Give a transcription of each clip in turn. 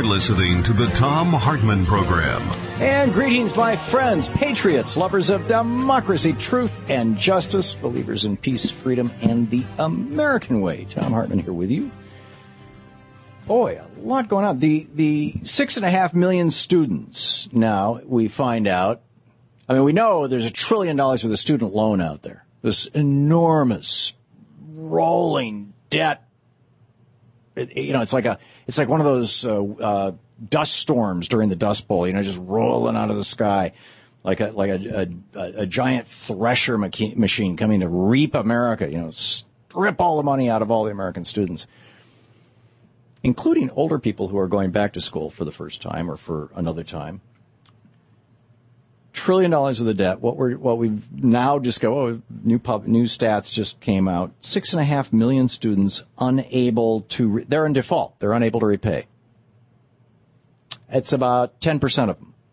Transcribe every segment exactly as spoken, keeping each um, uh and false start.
You're listening to the Thom Hartmann Program. And greetings, my friends, patriots, lovers of democracy, truth, and justice, believers in peace, freedom, and the American way. Thom Hartmann here with you. Boy, a lot going on. The the six and a half million students now, we find out, I mean, we know there's a trillion dollars worth of student loan out there. This enormous, rolling debt. It, you know, it's like a, it's like one of those uh, uh, dust storms during the Dust Bowl. You know, just rolling out of the sky, like a like a a, a giant thresher machi- machine coming to reap America. You know, strip all the money out of all the American students, including older people who are going back to school for the first time or for another time. Trillion dollars of the debt. What we're what we've now just go. Oh, new pub, new stats just came out. Six and a half million students unable to. Re, they're in default. They're unable to repay. It's about ten percent of them.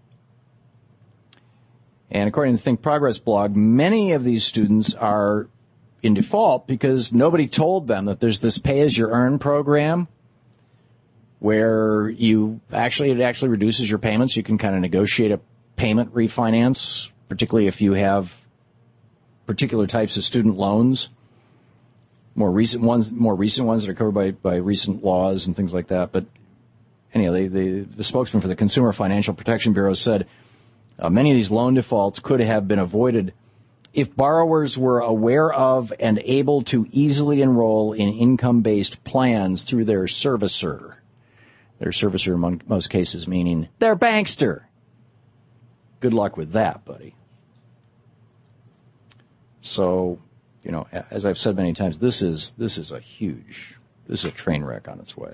And according to the Think Progress blog, many of these students are in default because nobody told them that there's this pay-as-you-earn program where you actually it actually reduces your payments. You can kind of negotiate a payment refinance, particularly if you have particular types of student loans, more recent ones, more recent ones that are covered by, by recent laws and things like that. But anyway, they, they, the spokesman for the Consumer Financial Protection Bureau said uh, many of these loan defaults could have been avoided if borrowers were aware of and able to easily enroll in income-based plans through their servicer. Their servicer, in most cases, meaning their bankster. Good luck with that, buddy. So, you know, as I've said many times, this is this is a huge, this is a train wreck on its way.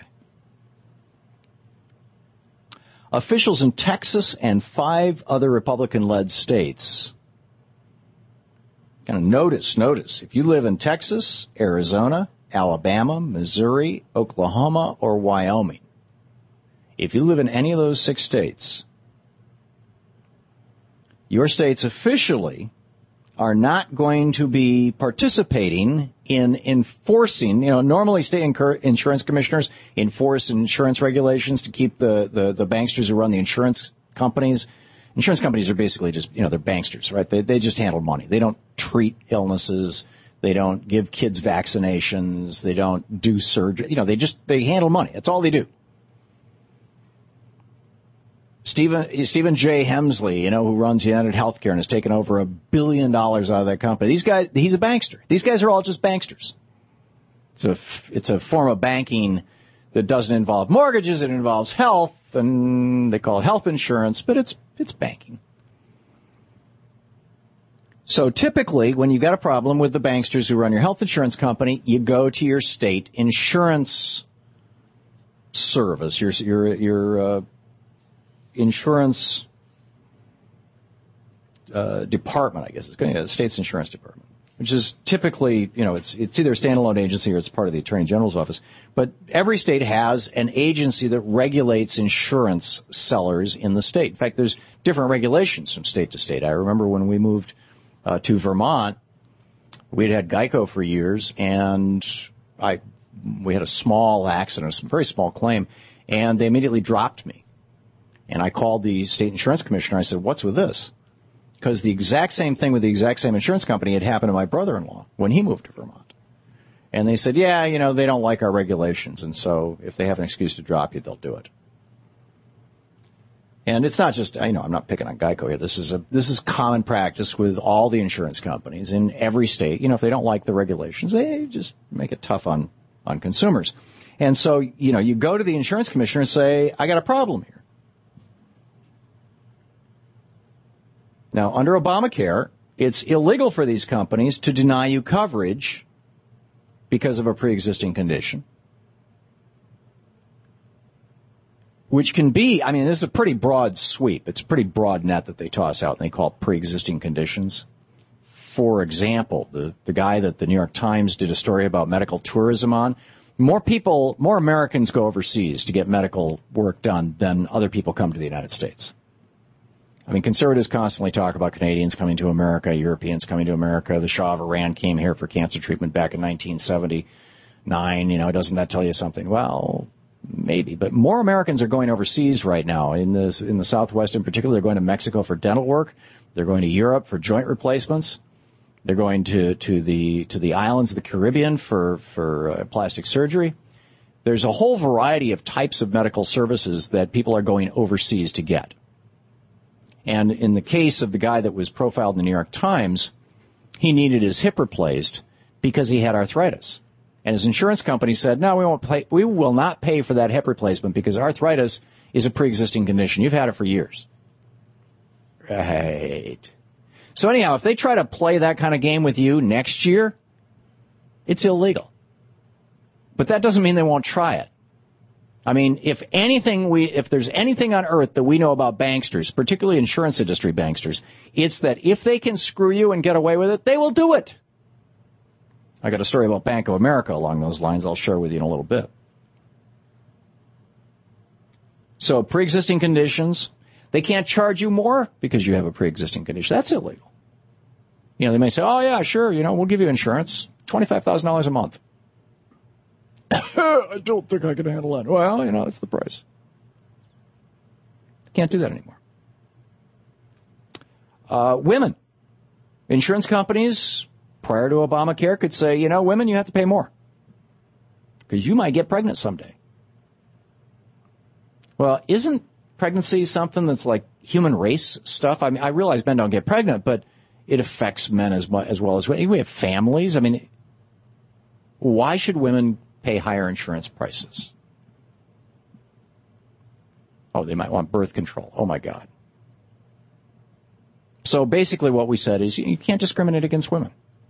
Officials in Texas and five other Republican-led states, kind of notice, notice, if you live in Texas, Arizona, Alabama, Missouri, Oklahoma, or Wyoming, if you live in any of those six states, your states officially are not going to be participating in enforcing, you know, normally state incur- insurance commissioners enforce insurance regulations to keep the, the, the banksters who run the insurance companies. Insurance companies are basically just, you know, they're banksters, right? They, they just handle money. They don't treat illnesses. They don't give kids vaccinations. They don't do surgery. You know, they just, they handle money. That's all they do. Stephen Stephen J. Hemsley, you know, who runs United Healthcare and has taken over a billion dollars out of that company. These guys, he's a bankster. These guys are all just banksters. It's a, it's a form of banking that doesn't involve mortgages. It involves health, and they call it health insurance, but it's it's banking. So typically, when you've got a problem with the banksters who run your health insurance company, you go to your state insurance service, your your your uh, insurance uh, department, I guess it's going to be the state's insurance department, which is typically, you know, it's it's either a standalone agency or it's part of the Attorney General's office. But every state has an agency that regulates insurance sellers in the state. In fact, there's different regulations from state to state. I remember when we moved uh, to Vermont, we'd had Geico for years, and I we had a small accident, a very small claim, and they immediately dropped me. And I called the state insurance commissioner. I said, what's with this? Because the exact same thing with the exact same insurance company had happened to my brother-in-law when he moved to Vermont. And they said, yeah, you know, they don't like our regulations. And so if they have an excuse to drop you, they'll do it. And it's not just, you know, I'm not picking on Geico here. This is a this is common practice with all the insurance companies in every state. You know, if they don't like the regulations, they just make it tough on, on consumers. And so, you know, you go to the insurance commissioner and say, I got a problem here. Now, under Obamacare, it's illegal for these companies to deny you coverage because of a pre-existing condition, which can be, I mean, this is a pretty broad sweep. It's a pretty broad net that they toss out, and they call it pre-existing conditions. For example, the, the guy that the New York Times did a story about medical tourism on, more people, more Americans go overseas to get medical work done than other people come to the United States. I mean, conservatives constantly talk about Canadians coming to America, Europeans coming to America. The Shah of Iran came here for cancer treatment back in nineteen seventy-nine. You know, doesn't that tell you something? Well, maybe, but more Americans are going overseas right now. In the, in the Southwest in particular, they're going to Mexico for dental work. They're going to Europe for joint replacements. They're going to, to the to the islands of the Caribbean for, for uh, plastic surgery. There's a whole variety of types of medical services that people are going overseas to get. And in the case of the guy that was profiled in the New York Times, he needed his hip replaced because he had arthritis. And his insurance company said, no, we won't pay, we will not pay for that hip replacement because arthritis is a pre-existing condition. You've had it for years. Right. So anyhow, if they try to play that kind of game with you next year, it's illegal. But that doesn't mean they won't try it. I mean, if anything, we if there's anything on earth that we know about banksters, particularly insurance industry banksters, it's that if they can screw you and get away with it, they will do it. I got a story about Bank of America along those lines I'll share with you in a little bit. So pre-existing conditions, they can't charge you more because you have a pre-existing condition. That's illegal. You know, they may say, oh, yeah, sure, you know, we'll give you insurance, twenty-five thousand dollars a month. I don't think I can handle that. Well, you know, it's the price. Can't do that anymore. Uh, women. Insurance companies, prior to Obamacare, could say, you know, women, you have to pay more because you might get pregnant someday. Well, isn't pregnancy something that's like human race stuff? I mean, I realize men don't get pregnant, but it affects men as well as, well as women. We have families. I mean, why should women pay higher insurance prices? Oh, they might want birth control. Oh, my God. So basically what we said is you can't discriminate against women.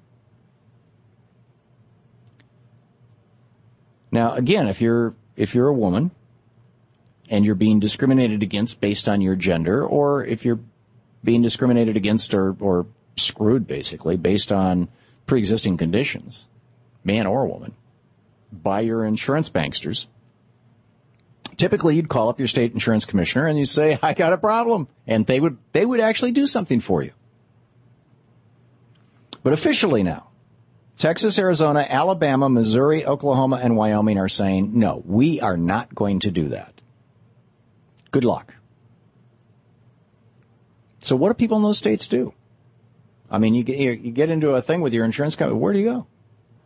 Now, again, if you're if you're a woman and you're being discriminated against based on your gender, or if you're being discriminated against or, or screwed, basically, based on pre-existing conditions, man or woman, by your insurance banksters, typically you'd call up your state insurance commissioner and you say, I got a problem. And they would they would actually do something for you. But officially now, Texas, Arizona, Alabama, Missouri, Oklahoma, and Wyoming are saying, no, we are not going to do that. Good luck. So what do people in those states do? I mean, you get, you get into a thing with your insurance company. Where do you go?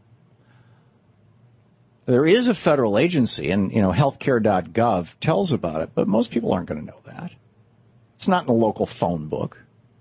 There is a federal agency, and, you know, healthcare dot gov tells about it, but most people aren't going to know that. It's not in the local phone book.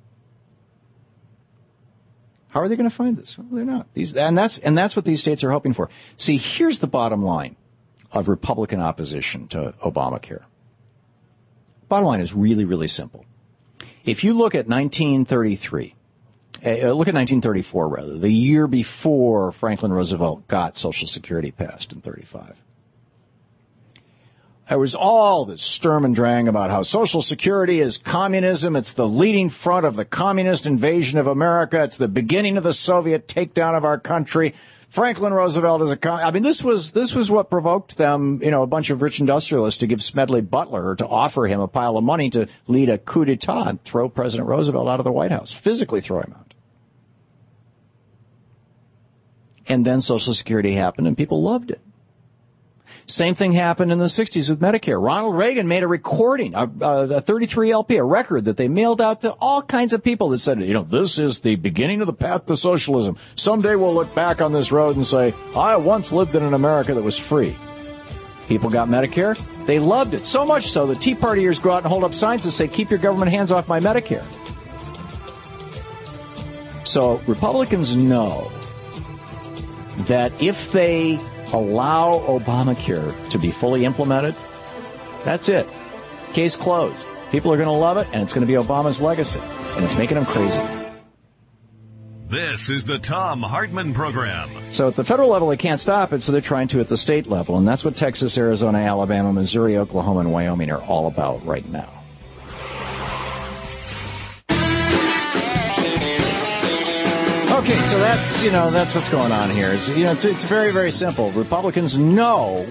How are they going to find this? Well, they're not. These, and that's and that's what these states are hoping for. See, here's the bottom line of Republican opposition to Obamacare. Bottom line is really, really simple. If you look at nineteen thirty-three, uh, look at nineteen thirty-four, rather, the year before Franklin Roosevelt got Social Security passed in thirty-five. There was all this Sturm und Drang about how Social Security is communism. It's the leading front of the communist invasion of America. It's the beginning of the Soviet takedown of our country. Franklin Roosevelt is a con- I mean, this was this was what provoked them, you know, a bunch of rich industrialists to give Smedley Butler, or to offer him a pile of money to lead a coup d'etat and throw President Roosevelt out of the White House, physically throw him out. And then Social Security happened, and people loved it. Same thing happened in the sixties with Medicare. Ronald Reagan made a recording, a, a thirty-three L P, a record that they mailed out to all kinds of people that said, you know, this is the beginning of the path to socialism. Someday we'll look back on this road and say, I once lived in an America that was free. People got Medicare. They loved it. So much so the Tea Partiers go out and hold up signs that say, keep your government hands off my Medicare. So Republicans know that if they allow Obamacare to be fully implemented, that's it. Case closed. People are going to love it, and it's going to be Obama's legacy, and it's making them crazy. This is the Thom Hartmann Program. So at the federal level, they can't stop it, so they're trying to at the state level, and that's what Texas, Arizona, Alabama, Missouri, Oklahoma, and Wyoming are all about right now. Okay, so that's, you know, that's what's going on here. It's, you know, it's, it's very, very simple. Republicans know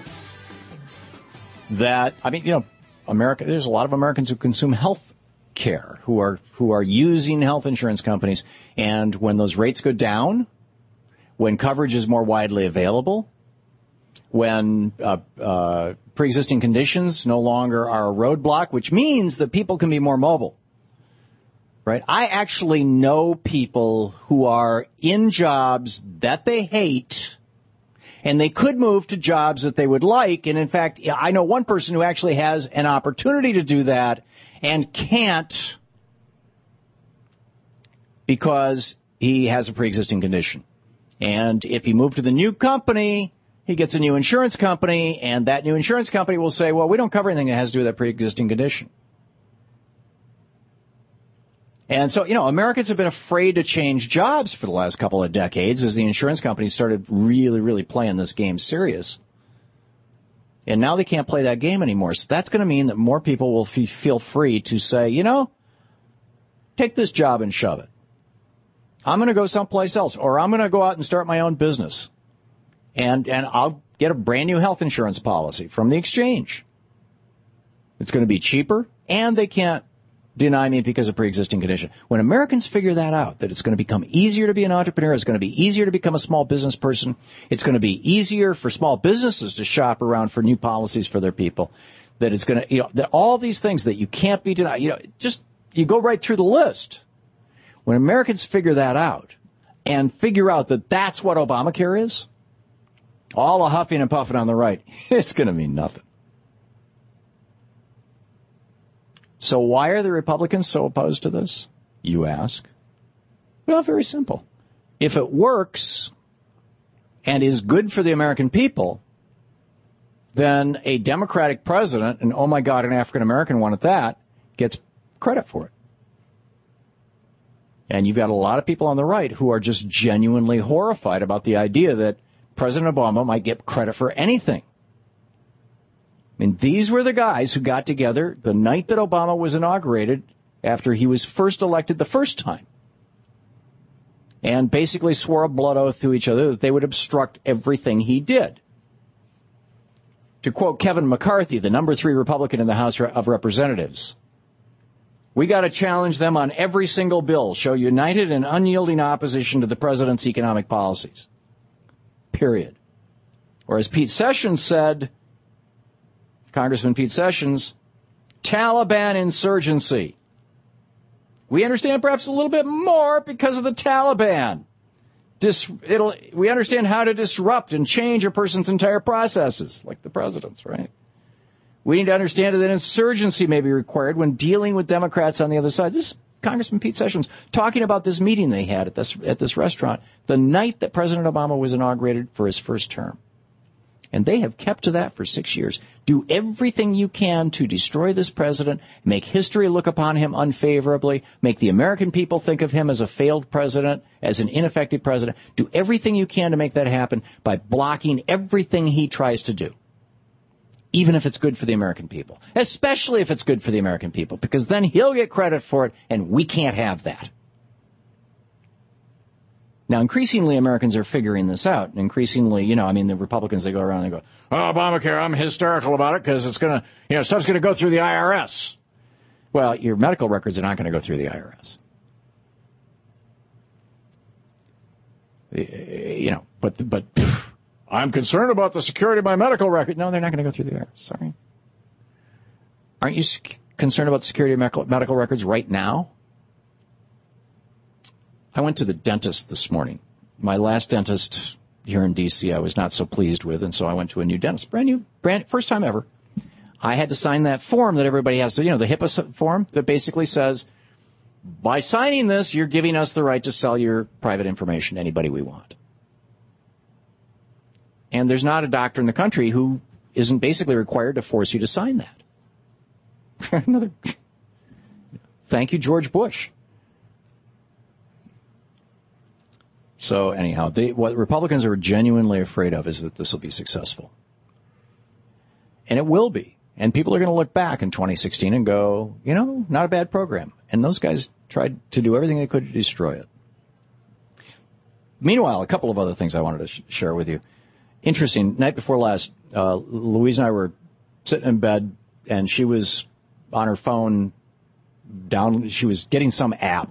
that, I mean, you know, America, there's a lot of Americans who consume health care, who are who are using health insurance companies, and when those rates go down, when coverage is more widely available, when uh, uh, pre-existing conditions no longer are a roadblock, which means that people can be more mobile. Right? I actually know people who are in jobs that they hate, and they could move to jobs that they would like. And in fact, I know one person who actually has an opportunity to do that and can't because he has a pre-existing condition. And if he moved to the new company, he gets a new insurance company, and that new insurance company will say, well, we don't cover anything that has to do with that pre-existing condition. And so, you know, Americans have been afraid to change jobs for the last couple of decades as the insurance companies started really, really playing this game serious. And now they can't play that game anymore. So that's going to mean that more people will f- feel free to say, you know, take this job and shove it. I'm going to go someplace else, or I'm going to go out and start my own business. And and I'll get a brand new health insurance policy from the exchange. It's going to be cheaper, and they can't deny me because of pre-existing condition. When Americans figure that out, that it's going to become easier to be an entrepreneur, it's going to be easier to become a small business person, it's going to be easier for small businesses to shop around for new policies for their people, that it's going to, you know, that all these things that you can't be denied, you know, just, you go right through the list. When Americans figure that out and figure out that that's what Obamacare is, all the huffing and puffing on the right, it's going to mean nothing. So why are the Republicans so opposed to this, you ask? Well, very simple. If it works and is good for the American people, then a Democratic president, and oh my God, an African-American one at that, gets credit for it. And you've got a lot of people on the right who are just genuinely horrified about the idea that President Obama might get credit for anything. I mean, these were the guys who got together the night that Obama was inaugurated after he was first elected the first time and basically swore a blood oath to each other that they would obstruct everything he did. To quote Kevin McCarthy, the number three Republican in the House of Representatives, we got to challenge them on every single bill, show united and unyielding opposition to the president's economic policies. Period. Or as Pete Sessions said, Congressman Pete Sessions, Taliban insurgency. We understand perhaps a little bit more because of the Taliban. Dis, it'll, we understand how to disrupt and change a person's entire processes, like the president's, right? We need to understand that insurgency may be required when dealing with Democrats on the other side. This is Congressman Pete Sessions talking about this meeting they had at this, at this restaurant the night that President Obama was inaugurated for his first term. And they have kept to that for six years. Do everything you can to destroy this president, make history look upon him unfavorably, make the American people think of him as a failed president, as an ineffective president. Do everything you can to make that happen by blocking everything he tries to do, even if it's good for the American people, especially if it's good for the American people, because then he'll get credit for it, and we can't have that. Now, increasingly, Americans are figuring this out. And increasingly, you know, I mean, the Republicans, they go around and they go, oh, Obamacare, I'm hysterical about it because it's going to, you know, stuff's going to go through the I R S. Well, your medical records are not going to go through the I R S. You know, but, but pff, I'm concerned about the security of my medical record. No, they're not going to go through the I R S. Sorry. Aren't you concerned about the security of medical, medical records right now? I went to the dentist this morning. My last dentist here in D C I was not so pleased with, and so I went to a new dentist. Brand new, brand first time ever. I had to sign that form that everybody has to, you know, the HIPAA form that basically says, by signing this, you're giving us the right to sell your private information to anybody we want. And there's not a doctor in the country who isn't basically required to force you to sign that. Another. Thank you, George Bush. So anyhow, they, what Republicans are genuinely afraid of is that this will be successful. And it will be. And people are going to look back in twenty sixteen and go, you know, not a bad program. And those guys tried to do everything they could to destroy it. Meanwhile, a couple of other things I wanted to sh- share with you. Interesting, night before last, uh, Louise and I were sitting in bed, and she was on her phone down, she was getting some app.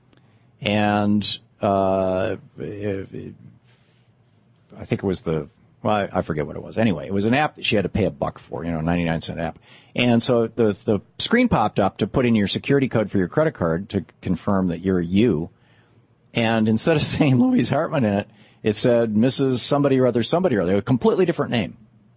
And Uh, I think it was the Well, I, I forget what it was. Anyway, it was an app that she had to pay a buck for, you know, ninety-nine cent app. And so the the screen popped up to put in your security code for your credit card to confirm that you're you. And instead of saying Louise Hartman in it, it said Missus Somebody or other, somebody or other, a completely different name.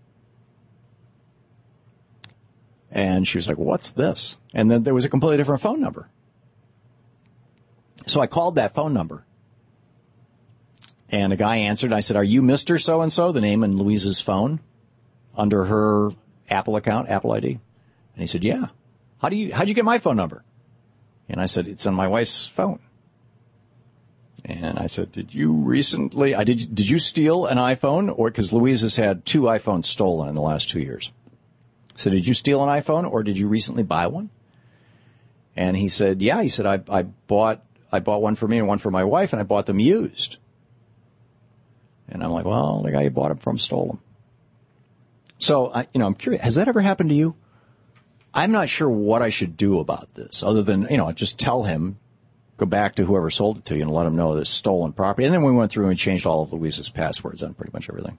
And she was like, what's this? And then there was a completely different phone number. So I called that phone number. And a guy answered. I said, are you Mister So-and-so, the name in Louise's phone, under her Apple account, Apple I D? And he said, yeah. How do you, how'd you get my phone number? And I said, it's on my wife's phone. And I said, did you recently, I did, did you steal an iPhone? Or, because Louise has had two iPhones stolen in the last two years. So did you steal an iPhone, or did you recently buy one? And he said, yeah. He said, I, I bought, I bought one for me and one for my wife, and I bought them used. And I'm like, well, the guy you bought them from stole them. So, I, you know, I'm curious, has that ever happened to you? I'm not sure what I should do about this, other than, you know, just tell him, go back to whoever sold it to you and let him know that it's stolen property. And then we went through and changed all of Louise's passwords on pretty much everything.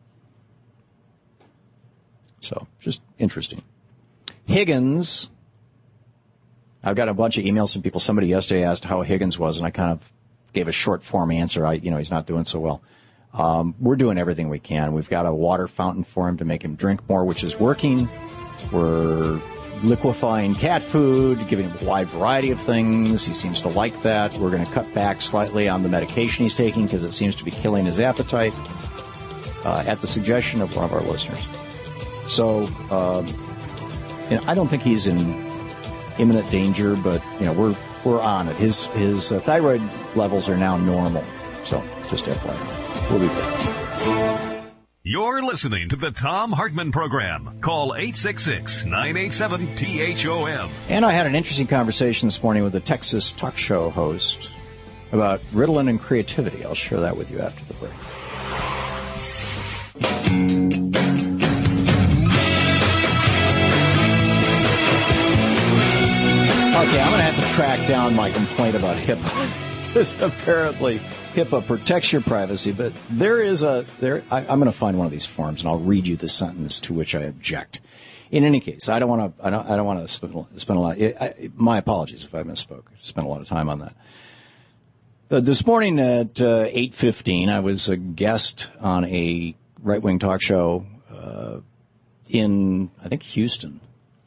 So, just interesting. Higgins, I've got a bunch of emails from people. Somebody yesterday asked how Higgins was, and I kind of gave a short form answer. I, you know, he's not doing so well. Um, we're doing everything we can. We've got a water fountain for him to make him drink more, which is working. We're liquefying cat food, giving him a wide variety of things. He seems to like that. We're going to cut back slightly on the medication he's taking because it seems to be killing his appetite, uh, at the suggestion of one of our listeners. So, um, you know, I don't think he's in imminent danger, but, you know, we're we're on it. His, his uh, thyroid levels are now normal. So, just F Y I. We'll be back. You're listening to the Thom Hartmann Program. Call eight six six, nine eight seven, T H O M. And I had an interesting conversation this morning with a Texas talk show host about Ritalin and creativity. I'll share that with you after the break. Okay, I'm going to have to track down my complaint about HIPAA. This apparently HIPAA protects your privacy, but there is a there. I, I'm going to find one of these forms, and I'll read you the sentence to which I object. In any case, I don't want to. I don't. I don't want to spend, spend a lot. I, my apologies if I misspoke. I spent a lot of time on that. Uh, this morning at uh, eight fifteen, I was a guest on a right-wing talk show uh, in, I think, Houston,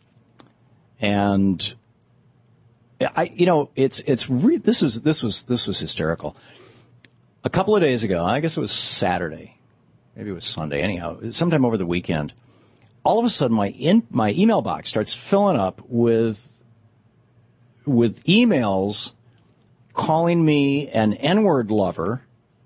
and I, you know, it's it's re- this is this was this was hysterical. A couple of days ago, I guess it was Saturday, maybe it was Sunday, anyhow, sometime over the weekend, all of a sudden my in, my email box starts filling up with with emails calling me an N-word lover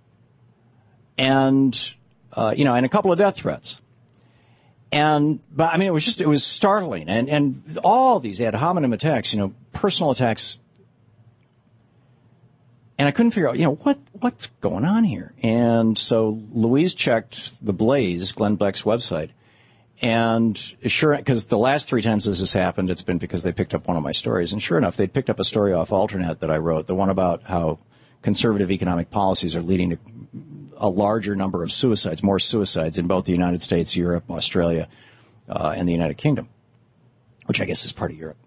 and, uh, you know, and a couple of death threats. And, but I mean, it was just, it was startling. And, and all these ad hominem attacks, you know, personal attacks. And I couldn't figure out, you know, what what's going on here. And so Louise checked the Blaze, Glenn Beck's website, and sure, because the last three times this has happened, it's been because they picked up one of my stories. And sure enough, they picked up a story off Alternet that I wrote, the one about how conservative economic policies are leading to a larger number of suicides, more suicides in both the United States, Europe, Australia, uh, and the United Kingdom, which I guess is part of Europe.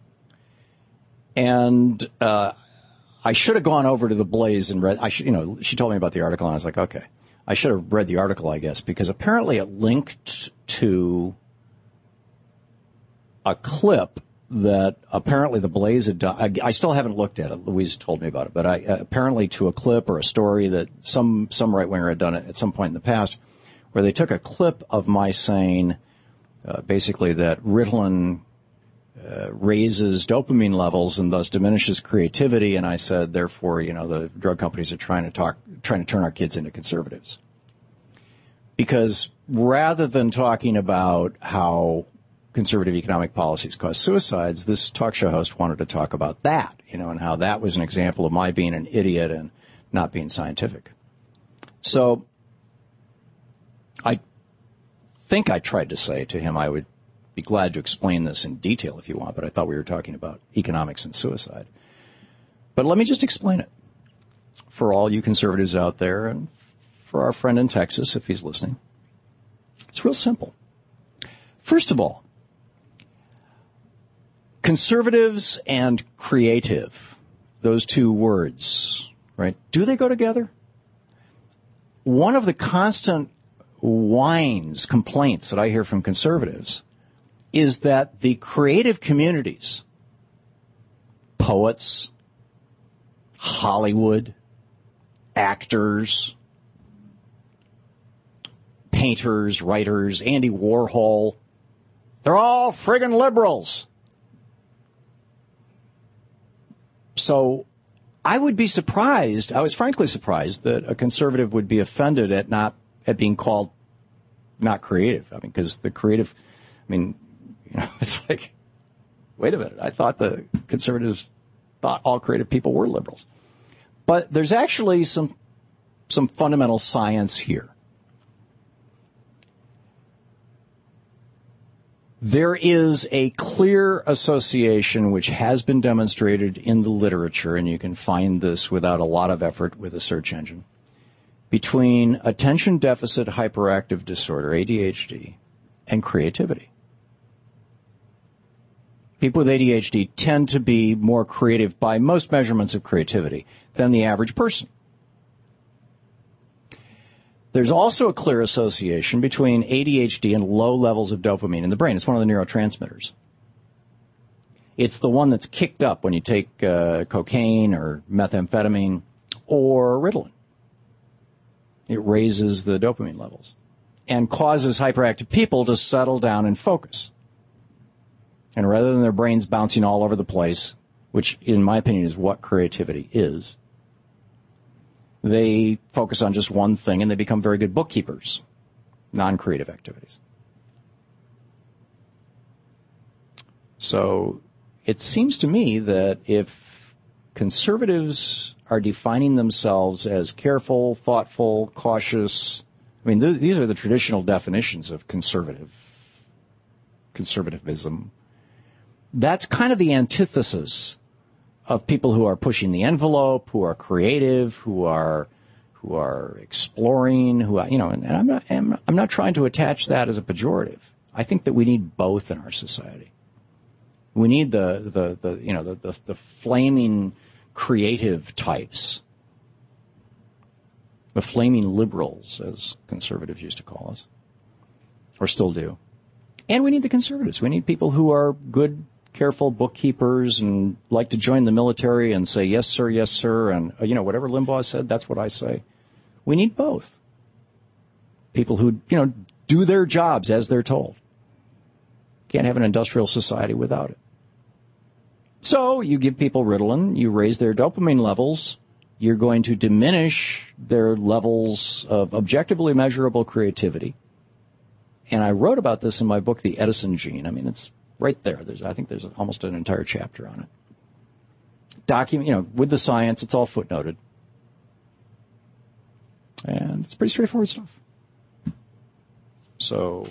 And uh I should have gone over to the Blaze and read, I should, you know, she told me about the article, and I was like, okay. I should have read the article, I guess, because apparently it linked to a clip that apparently the Blaze had done. I, I still haven't looked at it. Louise told me about it. But I, uh, apparently to a clip or a story that some, some right-winger had done it at some point in the past, where they took a clip of my saying uh, basically that Ritalin Uh, raises dopamine levels and thus diminishes creativity, and I said, therefore, you know, the drug companies are trying to talk, trying to turn our kids into conservatives. Because rather than talking about how conservative economic policies cause suicides, this talk show host wanted to talk about that, you know, and how that was an example of my being an idiot and not being scientific. So I think I tried to say to him I would be glad to explain this in detail if you want, but I thought we were talking about economics and suicide. But let me just explain it for all you conservatives out there and for our friend in Texas, if he's listening. It's real simple. First of all, conservatives and creative, those two words, right, do they go together? One of the constant whines, complaints that I hear from conservatives is that the creative communities, poets, Hollywood, actors, painters, writers, Andy Warhol, they're all friggin' liberals. So I would be surprised, I was frankly surprised that a conservative would be offended at not, at being called not creative. I mean, because the creative, I mean, you know, it's like, wait a minute, I thought the conservatives thought all creative people were liberals. But there's actually some some fundamental science here. There is a clear association which has been demonstrated in the literature, and you can find this without a lot of effort with a search engine, between attention deficit hyperactive disorder, A D H D, and creativity. People with A D H D tend to be more creative by most measurements of creativity than the average person. There's also a clear association between A D H D and low levels of dopamine in the brain. It's one of the neurotransmitters. It's the one that's kicked up when you take uh, cocaine or methamphetamine or Ritalin. It raises the dopamine levels and causes hyperactive people to settle down and focus. And rather than their brains bouncing all over the place, which in my opinion is what creativity is, they focus on just one thing and they become very good bookkeepers, non-creative activities. So it seems to me that if conservatives are defining themselves as careful, thoughtful, cautious, I mean, th- these are the traditional definitions of conservative, conservatism. That's kind of the antithesis of people who are pushing the envelope, who are creative, who are who are exploring, who are, you know, and, and I'm not I'm, I'm not trying to attach that as a pejorative. I think that we need both in our society. We need the the, the you know the, the the flaming creative types, the flaming liberals, as conservatives used to call us, or still do. And we need the conservatives. We need people who are good, careful bookkeepers and like to join the military and say, yes, sir, yes, sir, and, you know, whatever Limbaugh said, that's what I say. We need both. People who, you know, do their jobs as they're told. Can't have an industrial society without it. So you give people Ritalin, you raise their dopamine levels, you're going to diminish their levels of objectively measurable creativity. And I wrote about this in my book, The Edison Gene. I mean, it's right there. There's, I think there's almost an entire chapter on it. Document, you know, with the science, it's all footnoted. And it's pretty straightforward stuff. So,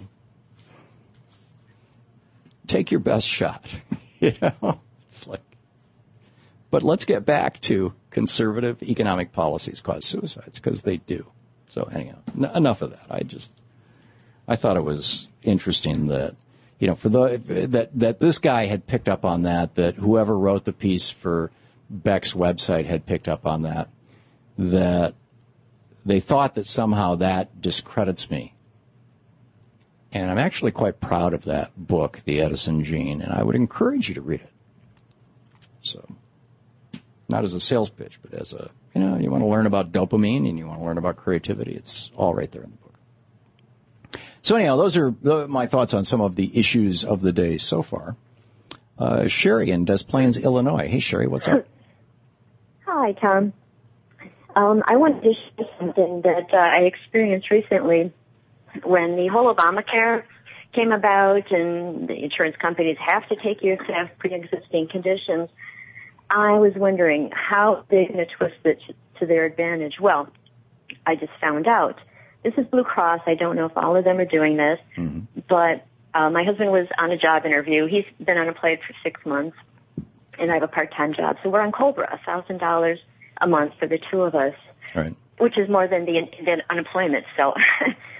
take your best shot. You know, it's like, but let's get back to conservative economic policies cause suicides, because they do. So anyhow, n- enough of that. I just, I thought it was interesting that, you know, for the that that this guy had picked up on that, that whoever wrote the piece for Beck's website had picked up on that, that they thought that somehow that discredits me. And I'm actually quite proud of that book, The Edison Gene, and I would encourage you to read it. So, not as a sales pitch, but as a, you know, you want to learn about dopamine and you want to learn about creativity, it's all right there in the book. So anyhow, those are my thoughts on some of the issues of the day so far. Uh, Sherry in Des Plaines, Illinois. Hey, Sherry, what's up? Hi, Tom. Um, I wanted to share something that uh, I experienced recently when the whole Obamacare came about and the insurance companies have to take you if you have pre-existing conditions. I was wondering how they're going to twist it to their advantage. Well, I just found out. This is Blue Cross. I don't know if all of them are doing this, mm-hmm. but uh, my husband was on a job interview. He's been unemployed for six months, and I have a part-time job. So we're on COBRA, one thousand dollars a month for the two of us, right. which is more than the, the unemployment. So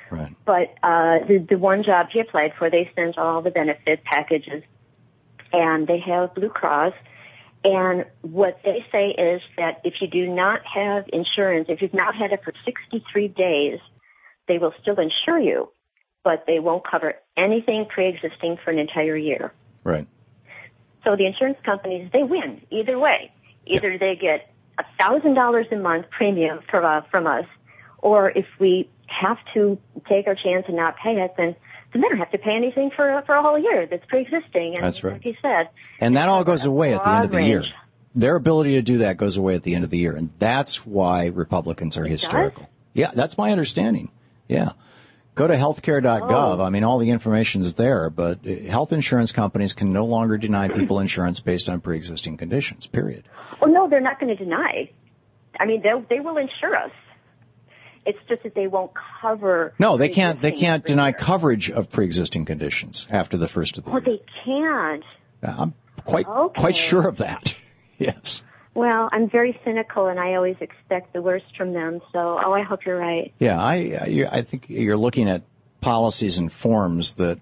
Right. But uh, the, the one job he applied for, they sent all the benefit packages, and they have Blue Cross. And what they say is that if you do not have insurance, if you've not had it for sixty-three days, they will still insure you, but they won't cover anything pre-existing for an entire year. Right. So the insurance companies, they win either way. Either yeah. they get one thousand dollars a month premium from, uh, from us, or if we have to take our chance and not pay it, then they don't have to pay anything for for a whole year that's pre-existing. And that's right. Like you said. And that all goes away at the end of the range. year. Their ability to do that goes away at the end of the year, and that's why Republicans are it hysterical. Does? Yeah, that's my understanding. Yeah. Go to healthcare dot gov. Oh. I mean, all the information is there, but health insurance companies can no longer deny people insurance based on pre-existing conditions, period. Well, no, they're not going to deny. I mean, they they will insure us. It's just that they won't cover. No, they can't. They can't deny coverage of pre-existing conditions after the first of the year. year. Oh, they can't. I'm quite okay. quite sure of that. Yes. Well, I'm very cynical, and I always expect the worst from them. So, oh, I hope you're right. Yeah, I I think you're looking at policies and forms that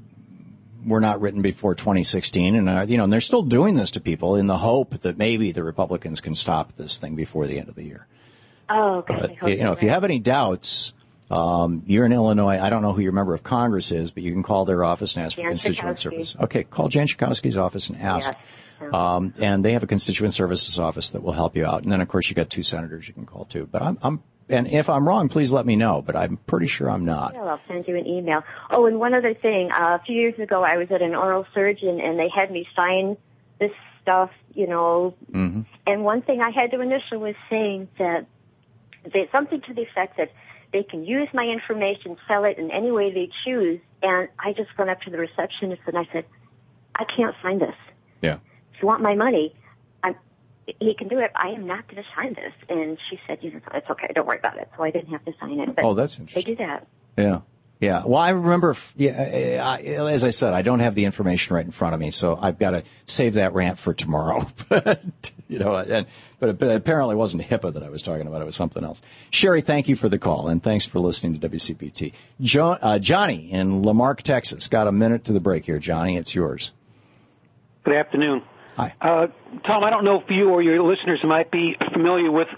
were not written before twenty sixteen, and uh, you know, and they're still doing this to people in the hope that maybe the Republicans can stop this thing before the end of the year. Oh, okay. But, you know, if you have any doubts, um, you're in Illinois. I don't know who your member of Congress is, but you can call their office and ask Jan for constituent Schakowsky. service. Okay, call Jan Schakowsky's office and ask. Yes. Um, and they have a constituent services office that will help you out. And then, of course, you got two senators you can call too. But I'm, I'm, and if I'm wrong, please let me know. But I'm pretty sure I'm not. Yeah, I'll send you an email. Oh, and one other thing. Uh, a few years ago, I was at an oral surgeon, and they had me sign this stuff, you know. Mm-hmm. And one thing I had to initial was saying that they, something to the effect that they can use my information, sell it in any way they choose. And I just went up to the receptionist and I said, I can't sign this. Yeah. If you want my money, I'm, he can do it. I am not going to sign this. And she said, you know, it's okay. Don't worry about it. So I didn't have to sign it. But oh, that's interesting. They do that. Yeah. Yeah. Well, I remember, yeah, I, as I said, I don't have the information right in front of me, so I've got to save that rant for tomorrow. But, you know, and, but it apparently wasn't HIPAA that I was talking about. It was something else. Sherry, thank you for the call, and thanks for listening to W C P T. Jo, uh, Johnny in Lamarck, Texas. Got a minute to the break here. Johnny, it's yours. Good afternoon. Hi. Uh, Tom, I don't know if you or your listeners might be familiar with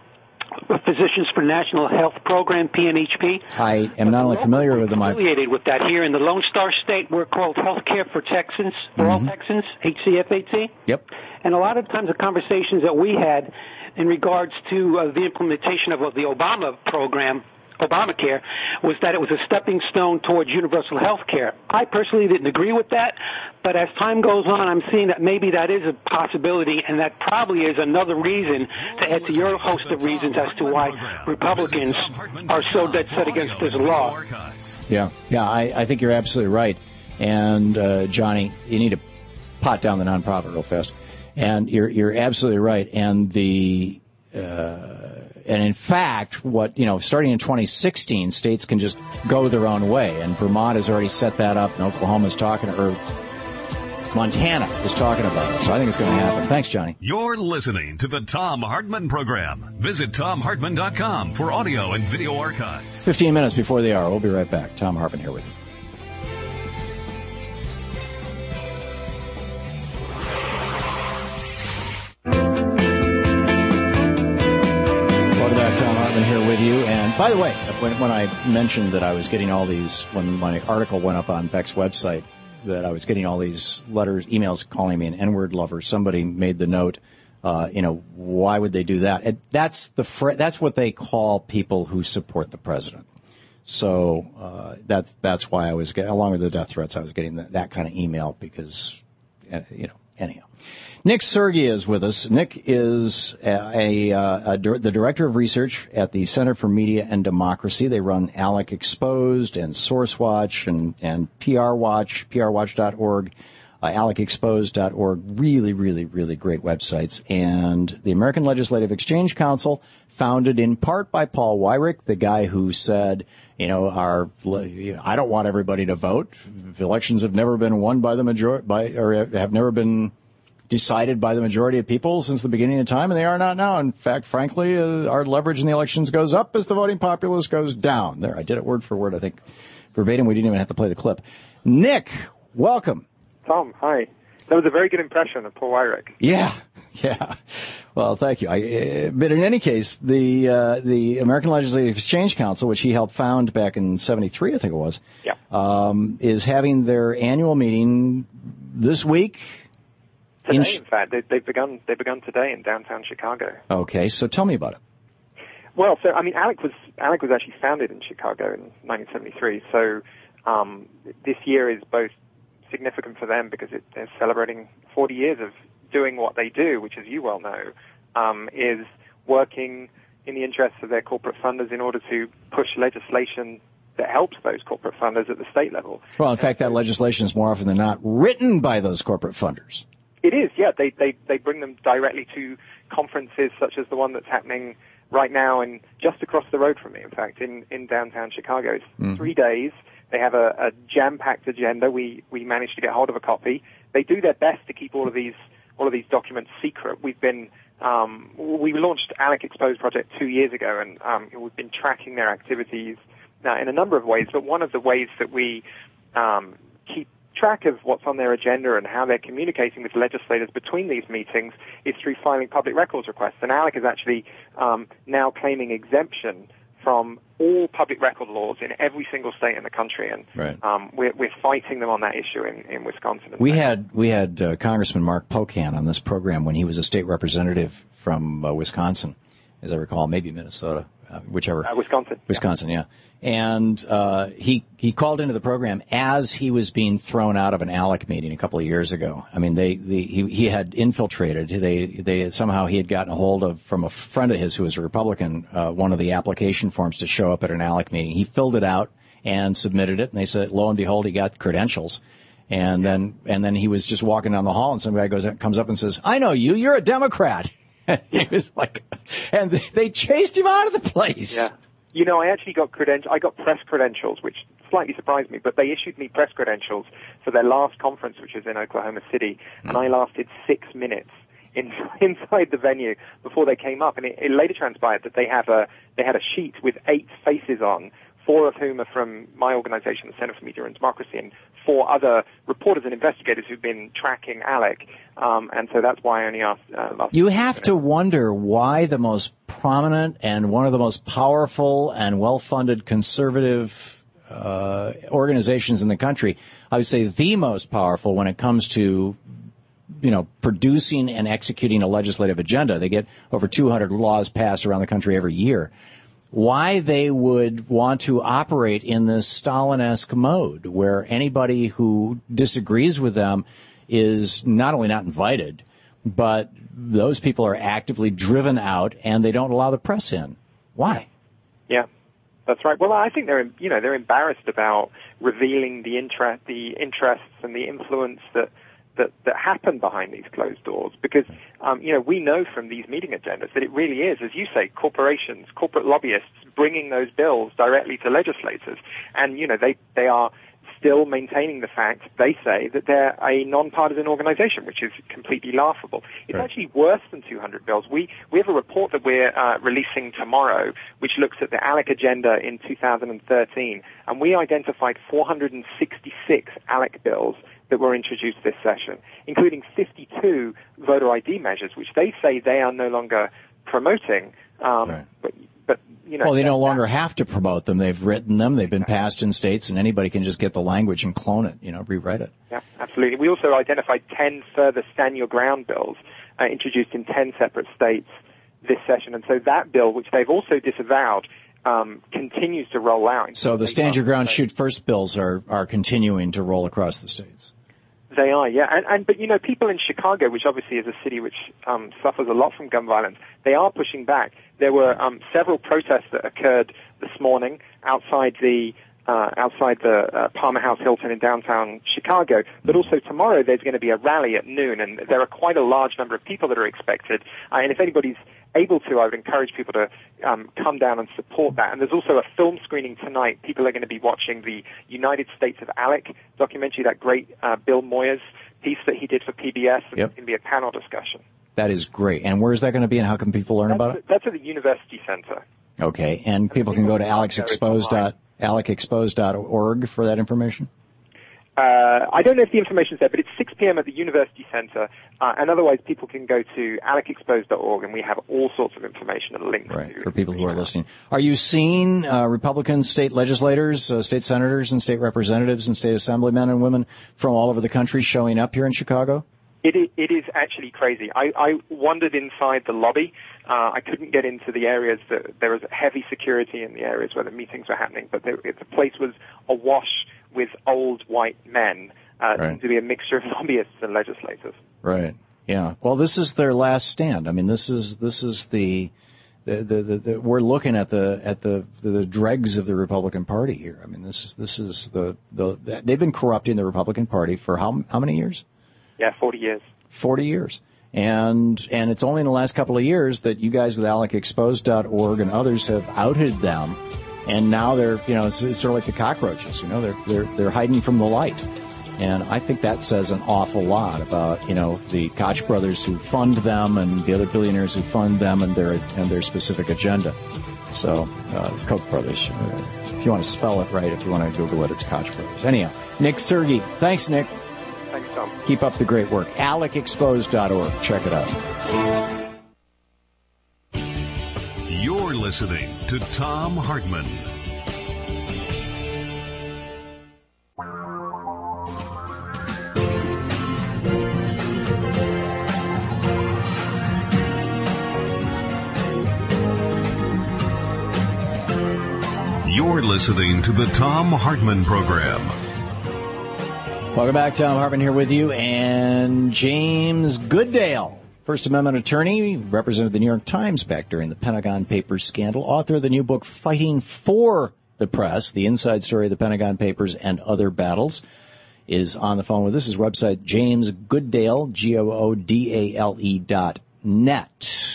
Physicians for National Health Program, P N H P. I am not only familiar with them, I'm affiliated with that. Here in the Lone Star State, we're called Healthcare for Texans, for mm-hmm. all Texans, H C F H C. Yep. And a lot of times the conversations that we had in regards to uh, the implementation of uh, the Obama program, Obamacare, was that it was a stepping stone towards universal health care. I personally didn't agree with that, but as time goes on, I'm seeing that maybe that is a possibility, and that probably is another reason to add to your host of reasons as to why Republicans are so dead set against this law. Yeah, yeah, I, I think you're absolutely right. And, uh, Johnny, you need to pot down the nonprofit real fast. And you're you're absolutely right. And the... Uh, And in fact, what, you know, starting in twenty sixteen, states can just go their own way. And Vermont has already set that up, and Oklahoma's talking, or Montana is talking about it. So I think it's going to happen. Thanks, Johnny. You're listening to the Thom Hartmann Program. Visit Thom Hartmann dot com for audio and video archives. fifteen minutes before the hour. We'll be right back. Thom Hartmann here with you. Here with you. And by the way, when, when I mentioned that I was getting all these, when my article went up on Beck's website, that I was getting all these letters, emails calling me an N-word lover, somebody made the note, uh, you know, why would they do that? And that's the fr- that's what they call people who support the president. So uh, that's that's why I was getting, along with the death threats, I was getting that, that kind of email because, uh, you know, anyhow. Nick Sergey is with us. Nick is a, a, a, the Director of Research at the Center for Media and Democracy. They run ALEC Exposed and SourceWatch and, and P R Watch, P R watch dot org, uh, alec exposed dot org. Really, really, really great websites. And the American Legislative Exchange Council, founded in part by Paul Weyrich, the guy who said, you know, our, I don't want everybody to vote. Elections have never been won by the majority, by, or have never been decided by the majority of people since the beginning of time, and they are not now. In fact, frankly, uh, our leverage in the elections goes up as the voting populace goes down. There, I did it word for word, I think, verbatim. We didn't even have to play the clip. Nick, welcome. Tom, hi. That was a very good impression of Paul Weyrich. Yeah, yeah. Well, thank you. I, uh, but in any case, the uh, the American Legislative Exchange Council, which he helped found back in seventy-three, I think it was, yeah. um, is having their annual meeting this week. Today, in, in fact, they, they've begun. They've begun today in downtown Chicago. Okay, so tell me about it. Well, so I mean, ALEC was ALEC was actually founded in Chicago in nineteen seventy-three. So um, this year is both significant for them because it, they're celebrating forty years of doing what they do, which, as you well know, um, is working in the interests of their corporate funders in order to push legislation that helps those corporate funders at the state level. Well, in fact, that legislation is more often than not written by those corporate funders. It is, yeah. They they they bring them directly to conferences such as the one that's happening right now and just across the road from me, in fact, in, in downtown Chicago. It's mm. three days. They have a, a jam-packed agenda. We we managed to get hold of a copy. They do their best to keep all of these all of these documents secret. We've been um, we launched ALEC Exposed Project two years ago, and um, we've been tracking their activities uh, in a number of ways. But one of the ways that we um, keep track of what's on their agenda and how they're communicating with legislators between these meetings is through filing public records requests. And ALEC is actually um, now claiming exemption from all public record laws in every single state in the country, and right. um, we're, we're fighting them on that issue in, in Wisconsin. We had we had uh, Congressman Mark Pocan on this program when he was a state representative from uh, Wisconsin, as I recall, maybe Minnesota, uh, whichever. Uh, Wisconsin. Wisconsin, yeah. And uh, he he called into the program as he was being thrown out of an ALEC meeting a couple of years ago. I mean, they, they he, he had infiltrated. They they somehow he had gotten a hold of from a friend of his who was a Republican uh, one of the application forms to show up at an ALEC meeting. He filled it out and submitted it, and they said, lo and behold, he got credentials. And then and then he was just walking down the hall, and some guy goes comes up and says, "I know you. You're a Democrat." And he was like, and they chased him out of the place. Yeah. You know, I actually got credentials. I got press credentials, which slightly surprised me, but they issued me press credentials for their last conference, which was in Oklahoma City, mm. and I lasted six minutes in, inside the venue before they came up. And it, it later transpired that they have a they had a sheet with eight faces on, four of whom are from my organization, the Center for Media and Democracy, and four other reporters and investigators who've been tracking ALEC. Um, and so that's why I only asked uh, last You have to wonder why the most prominent and one of the most powerful and well-funded conservative uh, organizations in the country, I would say the most powerful when it comes to, you know, producing and executing a legislative agenda. They get over two hundred laws passed around the country every year. Why they would want to operate in this Stalin-esque mode where anybody who disagrees with them is not only not invited, but those people are actively driven out and they don't allow the press in. Why? Yeah, that's right. Well, I think they're, you know, they're embarrassed about revealing the interest, the interests and the influence that that, that happen behind these closed doors, because, um, you know, we know from these meeting agendas that it really is, as you say, corporations, corporate lobbyists bringing those bills directly to legislators. And, you know, they, they are still maintaining the fact, they say, that they're a nonpartisan organization, which is completely laughable. It's right. actually worse than two hundred bills. We, we have a report that we're uh, releasing tomorrow, which looks at the ALEC agenda in two thousand thirteen, and we identified four hundred sixty-six ALEC bills that were introduced this session, including fifty-two voter I D measures, which they say they are no longer promoting. Um, right. But, but you know, well, they that, no longer have to promote them. They've written them. They've been passed in states, and anybody can just get the language and clone it, you know, rewrite it. Yeah, absolutely. We also identified ten further Stand Your Ground bills uh, introduced in ten separate states this session. And so that bill, which they've also disavowed, Um, continues to roll out. So the Stand Your Ground, Shoot First bills are, are continuing to roll across the states. They are, yeah. And, and but, you know, people in Chicago, which obviously is a city which um, suffers a lot from gun violence, they are pushing back. There were um, several protests that occurred this morning outside the uh, outside the uh, Palmer House Hilton in downtown Chicago. But also tomorrow there's going to be a rally at noon, and there are quite a large number of people that are expected. Uh, and if anybody's able to, I would encourage people to um, come down and support that. And there's also a film screening tonight. People are going to be watching the United States of ALEC documentary, that great uh, Bill Moyers piece that he did for P B S, and yep. it's going to be a panel discussion. That is great. And where is that going to be, and how can people learn that's about it? That's at the University Center. Okay, and, and people can go to alex exposed dot org for that information? Uh, I don't know if the information's there, but it's six p.m. at the University Center, uh, and otherwise people can go to alex exposed dot org, and we have all sorts of information and links. Right, to for people who are listening. Are you seeing uh, Republican state legislators, uh, state senators, and state representatives and state assemblymen and women from all over the country showing up here in Chicago? It is, it is actually crazy. I, I wandered inside the lobby. Uh, I couldn't get into the areas that there was heavy security in the areas where the meetings were happening, but there, the place was awash with old white men. Uh, right. Seemed to be a mixture of lobbyists and legislators. Right. Yeah. Well, this is their last stand. I mean, this is this is the the the, the, the we're looking at the at the, the the dregs of the Republican Party here. I mean, this is this is the the they've been corrupting the Republican Party for how how many years? Yeah, forty years. Forty years. And and it's only in the last couple of years that you guys with alex exposed dot org and others have outed them, and now they're you know it's, it's sort of like the cockroaches, you know they're they're they're hiding from the light, and I think that says an awful lot about you know the Koch brothers who fund them and the other billionaires who fund them and their and their specific agenda. So uh, Koch brothers, if you want to spell it right, if you want to Google it, it's Koch brothers. Anyhow, Nick Sergey, thanks, Nick. Thanks, Tom. Keep up the great work. alex exposed dot org. Check it out. You're listening to Thom Hartmann. You're listening to the Thom Hartmann Program. Welcome back. Thom Hartmann here with you, and James Goodale, First Amendment attorney, represented the New York Times back during the Pentagon Papers scandal, author of the new book Fighting for the Press, the inside story of the Pentagon Papers and Other Battles, is on the phone with us. His website, James Goodale, G O O D A L E dot net.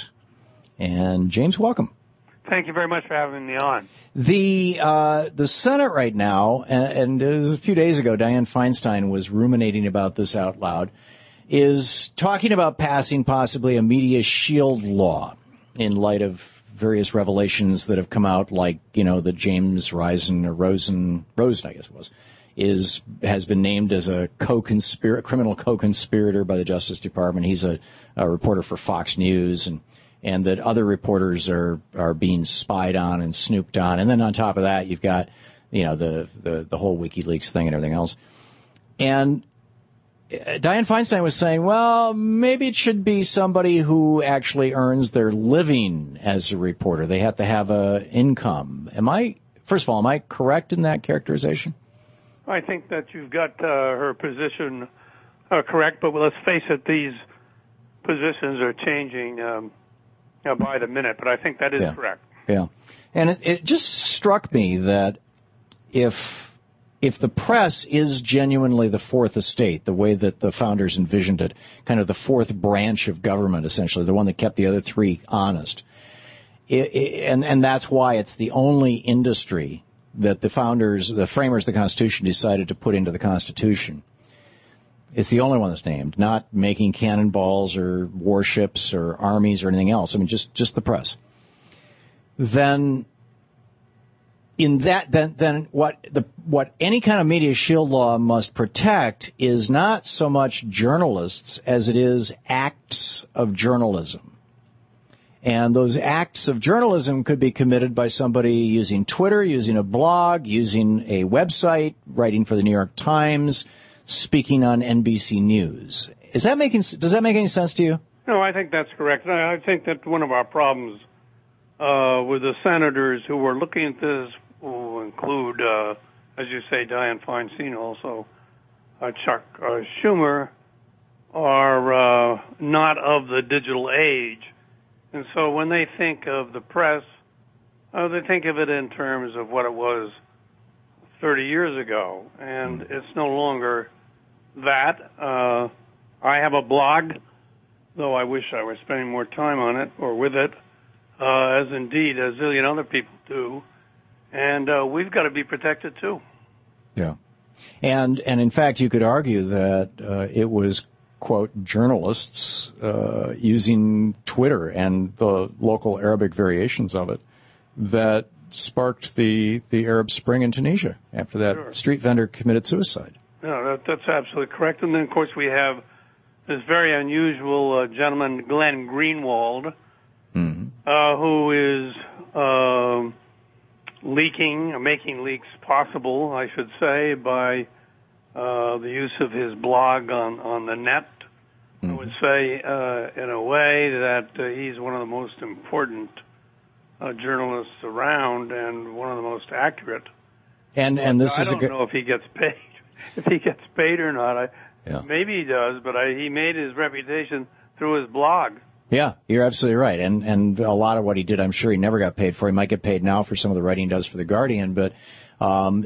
And James, welcome. Thank you very much for having me on. The uh, the Senate right now, and, and it was a few days ago, Dianne Feinstein was ruminating about this out loud, is talking about passing possibly a media shield law in light of various revelations that have come out, like, you know, that James Risen, or Rosen, Rosen, I guess it was, is has been named as a co-conspirator, criminal co-conspirator by the Justice Department. He's a, a reporter for Fox News, and and that other reporters are, are being spied on and snooped on. And then on top of that, you've got, you know, the, the, the whole WikiLeaks thing and everything else. And Dianne Feinstein was saying, well, maybe it should be somebody who actually earns their living as a reporter. They have to have an income. Am I, first of all, am I correct in that characterization? I think that you've got uh, her position uh, correct, but let's face it, these positions are changing um Uh, by the minute, but I think that is yeah. correct. Yeah, and it, it just struck me that if if the press is genuinely the fourth estate, the way that the founders envisioned it, kind of the fourth branch of government, essentially, the one that kept the other three honest, it, it, and and that's why it's the only industry that the founders, the framers of the Constitution, decided to put into the Constitution. It's the only one that's named, not making cannonballs or warships or armies or anything else. I mean, just, just the press. Then, in that, then, then what the what any kind of media shield law must protect is not so much journalists as it is acts of journalism. And those acts of journalism could be committed by somebody using Twitter, using a blog, using a website, writing for the New York Times, speaking on N B C News. Is that making, does that make any sense to you? No, I think that's correct. I think that one of our problems uh, with the senators who were looking at this will include, uh, as you say, Dianne Feinstein, also uh, Chuck uh, Schumer, are uh, not of the digital age. And so when they think of the press, uh, they think of it in terms of what it was thirty years ago, and mm. it's no longer that. Uh, I have a blog, though I wish I were spending more time on it or with it, uh, as indeed a zillion other people do, and uh, we've got to be protected too. Yeah. And and in fact, you could argue that uh, it was, quote, journalists uh, using Twitter and the local Arabic variations of it that sparked the, the Arab Spring in Tunisia after that Sure. street vendor committed suicide. No, that, that's absolutely correct. And then, of course, we have this very unusual uh, gentleman, Glenn Greenwald, Mm-hmm. uh, who is uh, leaking, or making leaks possible, I should say, by uh, the use of his blog on, on the net. Mm-hmm. I would say, uh, in a way, that uh, he's one of the most important uh, journalists around and one of the most accurate. And and this I is don't a good... know if he gets paid, if he gets paid or not. I, yeah. Maybe he does, but I, he made his reputation through his blog. Yeah, you're absolutely right. And and a lot of what he did, I'm sure he never got paid for. He might get paid now for some of the writing he does for The Guardian, but um,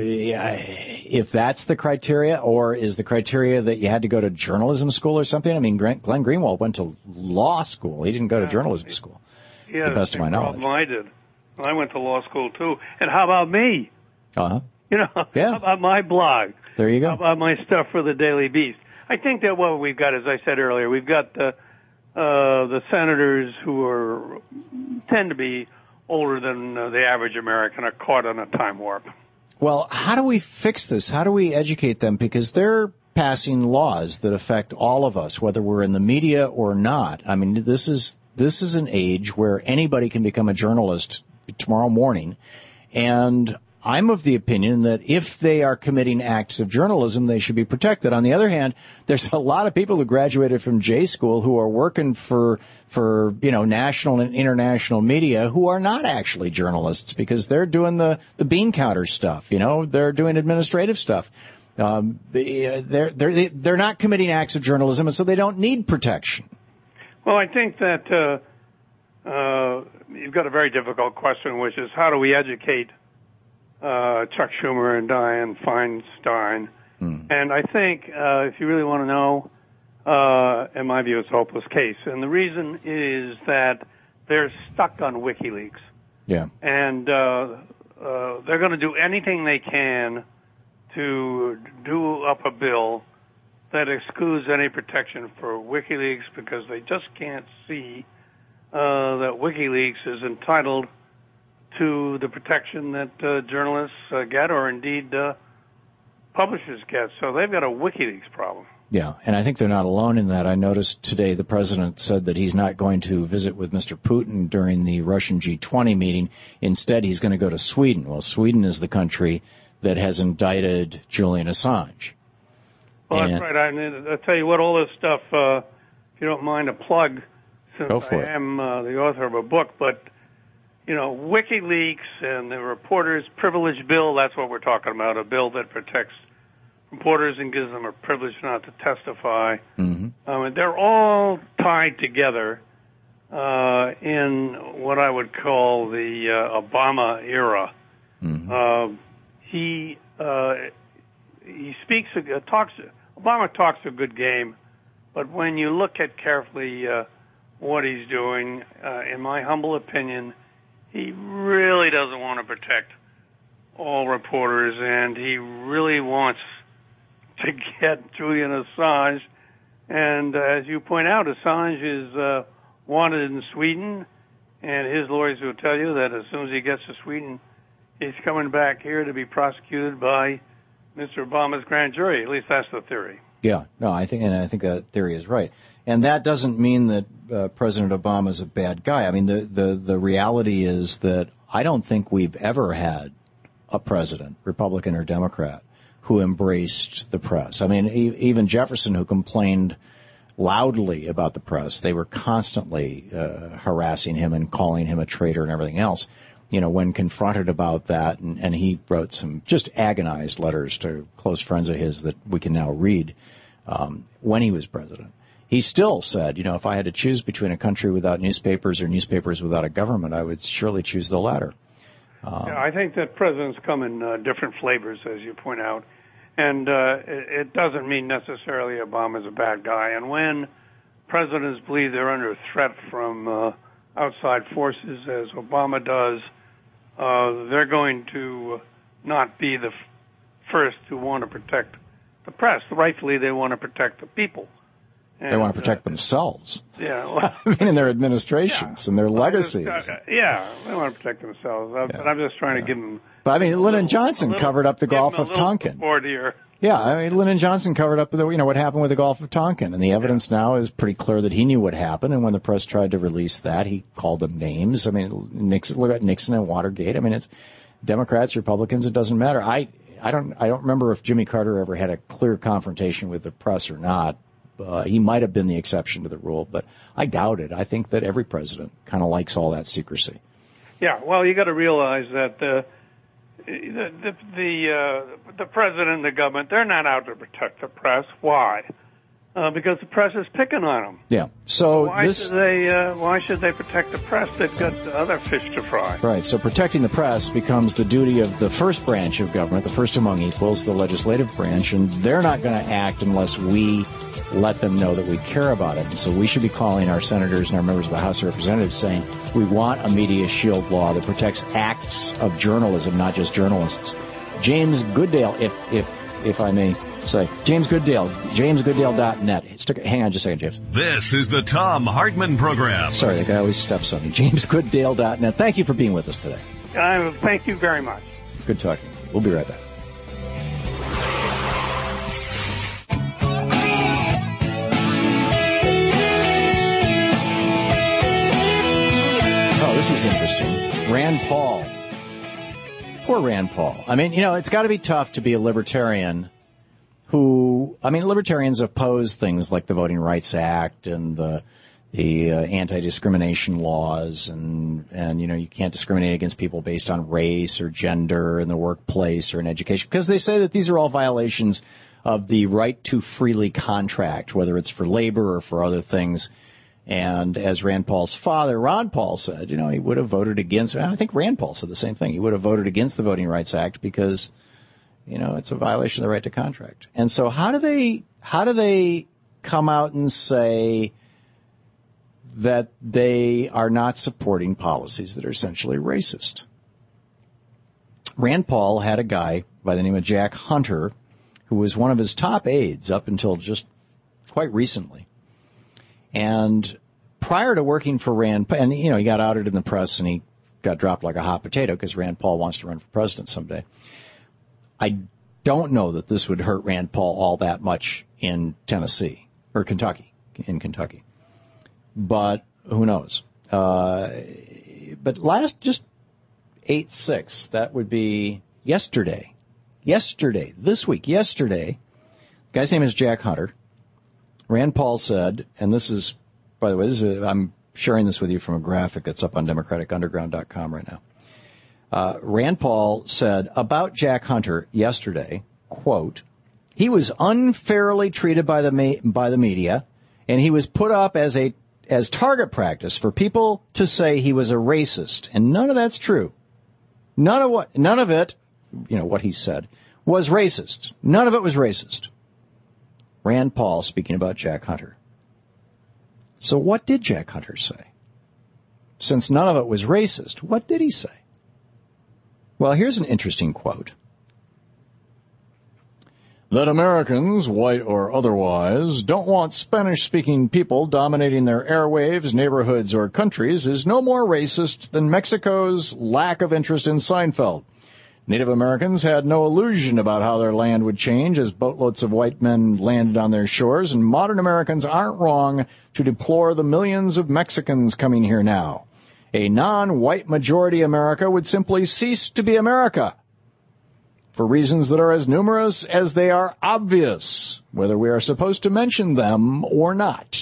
if that's the criteria, or is the criteria that you had to go to journalism school or something? I mean, Glenn Greenwald went to law school. He didn't go to journalism school, yeah, to the best of my knowledge. I did. I went to law school, too. And how about me? Uh-huh. You know, yeah. how about my blog? There you go. How about my stuff for the Daily Beast? I think that what we've got, as I said earlier, we've got the uh, the senators who are tend to be older than uh, the average American are caught on a time warp. Well, how do we fix this? How do we educate them? Because they're passing laws that affect all of us, whether we're in the media or not. I mean, this is this is an age where anybody can become a journalist tomorrow morning, and I'm of the opinion that if they are committing acts of journalism, they should be protected. On the other hand, there's a lot of people who graduated from J School who are working for, for, you know, national and international media who are not actually journalists because they're doing the, the bean counter stuff, you know, they're doing administrative stuff. Um, they're, they're, they're not committing acts of journalism, and so they don't need protection. Well, I think that, uh, uh, you've got a very difficult question, which is how do we educate Uh, Chuck Schumer and Dianne Feinstein. Mm. And I think uh, if you really want to know, uh, in my view, it's a hopeless case. And the reason is that they're stuck on WikiLeaks. Yeah. And uh, uh, they're going to do anything they can to do up a bill that excludes any protection for WikiLeaks because they just can't see uh, that WikiLeaks is entitled to the protection that uh, journalists uh, get, or indeed uh, publishers get. So they've got a WikiLeaks problem. Yeah, and I think they're not alone in that. I noticed today the president said that he's not going to visit with Mister Putin during the Russian G twenty meeting. Instead, he's going to go to Sweden. Well, Sweden is the country that has indicted Julian Assange. Well, and that's right. I, I'll tell you what, all this stuff, uh, if you don't mind a plug, since go for I it. am uh, the author of a book, but you know, WikiLeaks and the Reporters Privilege Bill, that's what we're talking about, a bill that protects reporters and gives them a privilege not to testify. Mm-hmm. Um, they're all tied together uh, in what I would call the uh, Obama era. Mm-hmm. Uh, he uh, he speaks, uh, talks, Obama talks a good game, but when you look at carefully uh, what he's doing, uh, in my humble opinion, he really doesn't want to protect all reporters, and he really wants to get Julian Assange. And uh, as you point out, Assange is uh, wanted in Sweden, and his lawyers will tell you that as soon as he gets to Sweden, he's coming back here to be prosecuted by Mister Obama's grand jury. At least that's the theory. Yeah, no, I think, and I think that theory is right. And that doesn't mean that uh, President Obama is a bad guy. I mean, the, the, the reality is that I don't think we've ever had a president, Republican or Democrat, who embraced the press. I mean, e- even Jefferson, who complained loudly about the press, they were constantly uh, harassing him and calling him a traitor and everything else. You know, when confronted about that, and, and he wrote some just agonized letters to close friends of his that we can now read um, when he was president. He still said, you know, if I had to choose between a country without newspapers or newspapers without a government, I would surely choose the latter. Um, yeah, I think that presidents come in uh, different flavors, as you point out. And uh, it, it doesn't mean necessarily Obama's a bad guy. And when presidents believe they're under threat from uh, outside forces, as Obama does, uh, they're going to not be the f- first who want to protect the press. Rightfully, they want to protect the people. And, they want to protect uh, themselves. Yeah. Well, I mean, in their administrations yeah. and their legacies. Just, uh, yeah, they want to protect themselves. Yeah. But I'm just trying yeah. to give them... But, I mean, Lyndon Johnson little, covered up the Gulf of Tonkin. Here. Yeah, I mean, Lyndon Johnson covered up the, you know, what happened with the Gulf of Tonkin, and the evidence yeah. now is pretty clear that he knew what happened, and when the press tried to release that, he called them names. I mean, Nixon, look at Nixon and Watergate. I mean, it's Democrats, Republicans, it doesn't matter. I, I don't, I don't remember if Jimmy Carter ever had a clear confrontation with the press or not. Uh, he might have been the exception to the rule, but I doubt it. I think that every president kind of likes all that secrecy. Yeah, well, you got to realize that uh, the the the, uh, the president and the government, they're not out to protect the press. Why? Uh, because the press is picking on them. Yeah. So why this, should they? Uh, why should they protect the press? They've got other fish to fry. Right. So protecting the press becomes the duty of the first branch of government, the first among equals, the legislative branch, and they're not going to act unless we let them know that we care about it. And so we should be calling our senators and our members of the House of Representatives saying we want a media shield law that protects acts of journalism, not just journalists. James Goodale, if if if I may say, James Goodale, james goodale dot net. Hang on just a second, James. This is the Thom Hartmann Program. Sorry, the guy always steps on me. james goodale dot net. Thank you for being with us today. Uh, thank you very much. Good talking to you. We'll be right back. Oh, this is interesting. Rand Paul. Poor Rand Paul. I mean, you know, it's got to be tough to be a libertarian who, I mean, libertarians oppose things like the Voting Rights Act and the the uh, anti-discrimination laws, and, and, you know, you can't discriminate against people based on race or gender in the workplace or in education, because they say that these are all violations of the right to freely contract, whether it's for labor or for other things. And as Rand Paul's father, Ron Paul, said, you know, he would have voted against, I think Rand Paul said the same thing, he would have voted against the Voting Rights Act because, you know, it's a violation of the right to contract. And so how do they, how do they come out and say that they are not supporting policies that are essentially racist? Rand Paul had a guy by the name of Jack Hunter, who was one of his top aides up until just quite recently. And prior to working for Rand, and, you know, he got outed in the press and he got dropped like a hot potato because Rand Paul wants to run for president someday. I don't know that this would hurt Rand Paul all that much in Tennessee, or Kentucky, in Kentucky. But who knows? Uh, but last, just eight six, that would be yesterday. Yesterday, this week, yesterday, the guy's name is Jack Hunter. Rand Paul said, and this is, by the way, this is, I'm sharing this with you from a graphic that's up on democratic underground dot com right now. Uh, Rand Paul said about Jack Hunter yesterday, quote, he was unfairly treated by the ma- by the media, and he was put up as a as target practice for people to say he was a racist, and none of that's true. None of what, none of it, you know, what he said was racist. None of it was racist. Rand Paul speaking about Jack Hunter. So what did Jack Hunter say? Since none of it was racist, what did he say? Well, here's an interesting quote. That Americans, white or otherwise, don't want Spanish-speaking people dominating their airwaves, neighborhoods, or countries is no more racist than Mexico's lack of interest in Seinfeld. Native Americans had no illusion about how their land would change as boatloads of white men landed on their shores, and modern Americans aren't wrong to deplore the millions of Mexicans coming here now. A non-white majority America would simply cease to be America, for reasons that are as numerous as they are obvious, whether we are supposed to mention them or not.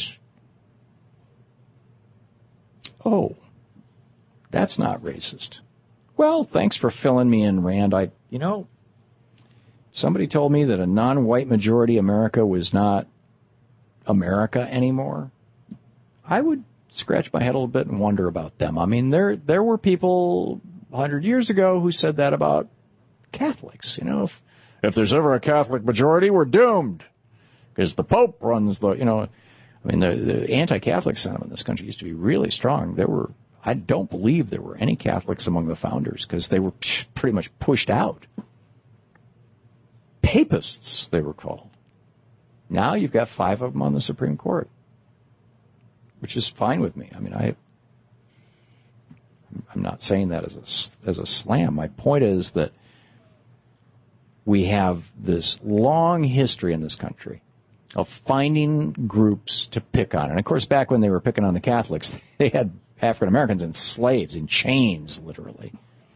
Oh, that's not racist. Well, thanks for filling me in, Rand. I, you know, somebody told me that a non-white majority America was not America anymore. I would scratch my head a little bit and wonder about them. I mean, there there were people a hundred years ago who said that about Catholics. You know, if if there's ever a Catholic majority, we're doomed because the Pope runs the, you know, I mean, the, the anti-Catholic sentiment in this country used to be really strong. There were, I don't believe there were any Catholics among the founders because they were pretty much pushed out. papists, they were called. Now you've got five of them on the Supreme Court, which is fine with me. I mean, I, I'm not saying that as a, as a slam. My point is that we have this long history in this country of finding groups to pick on. And, of course, back when they were picking on the Catholics, they had African Americans in slaves, in chains, literally.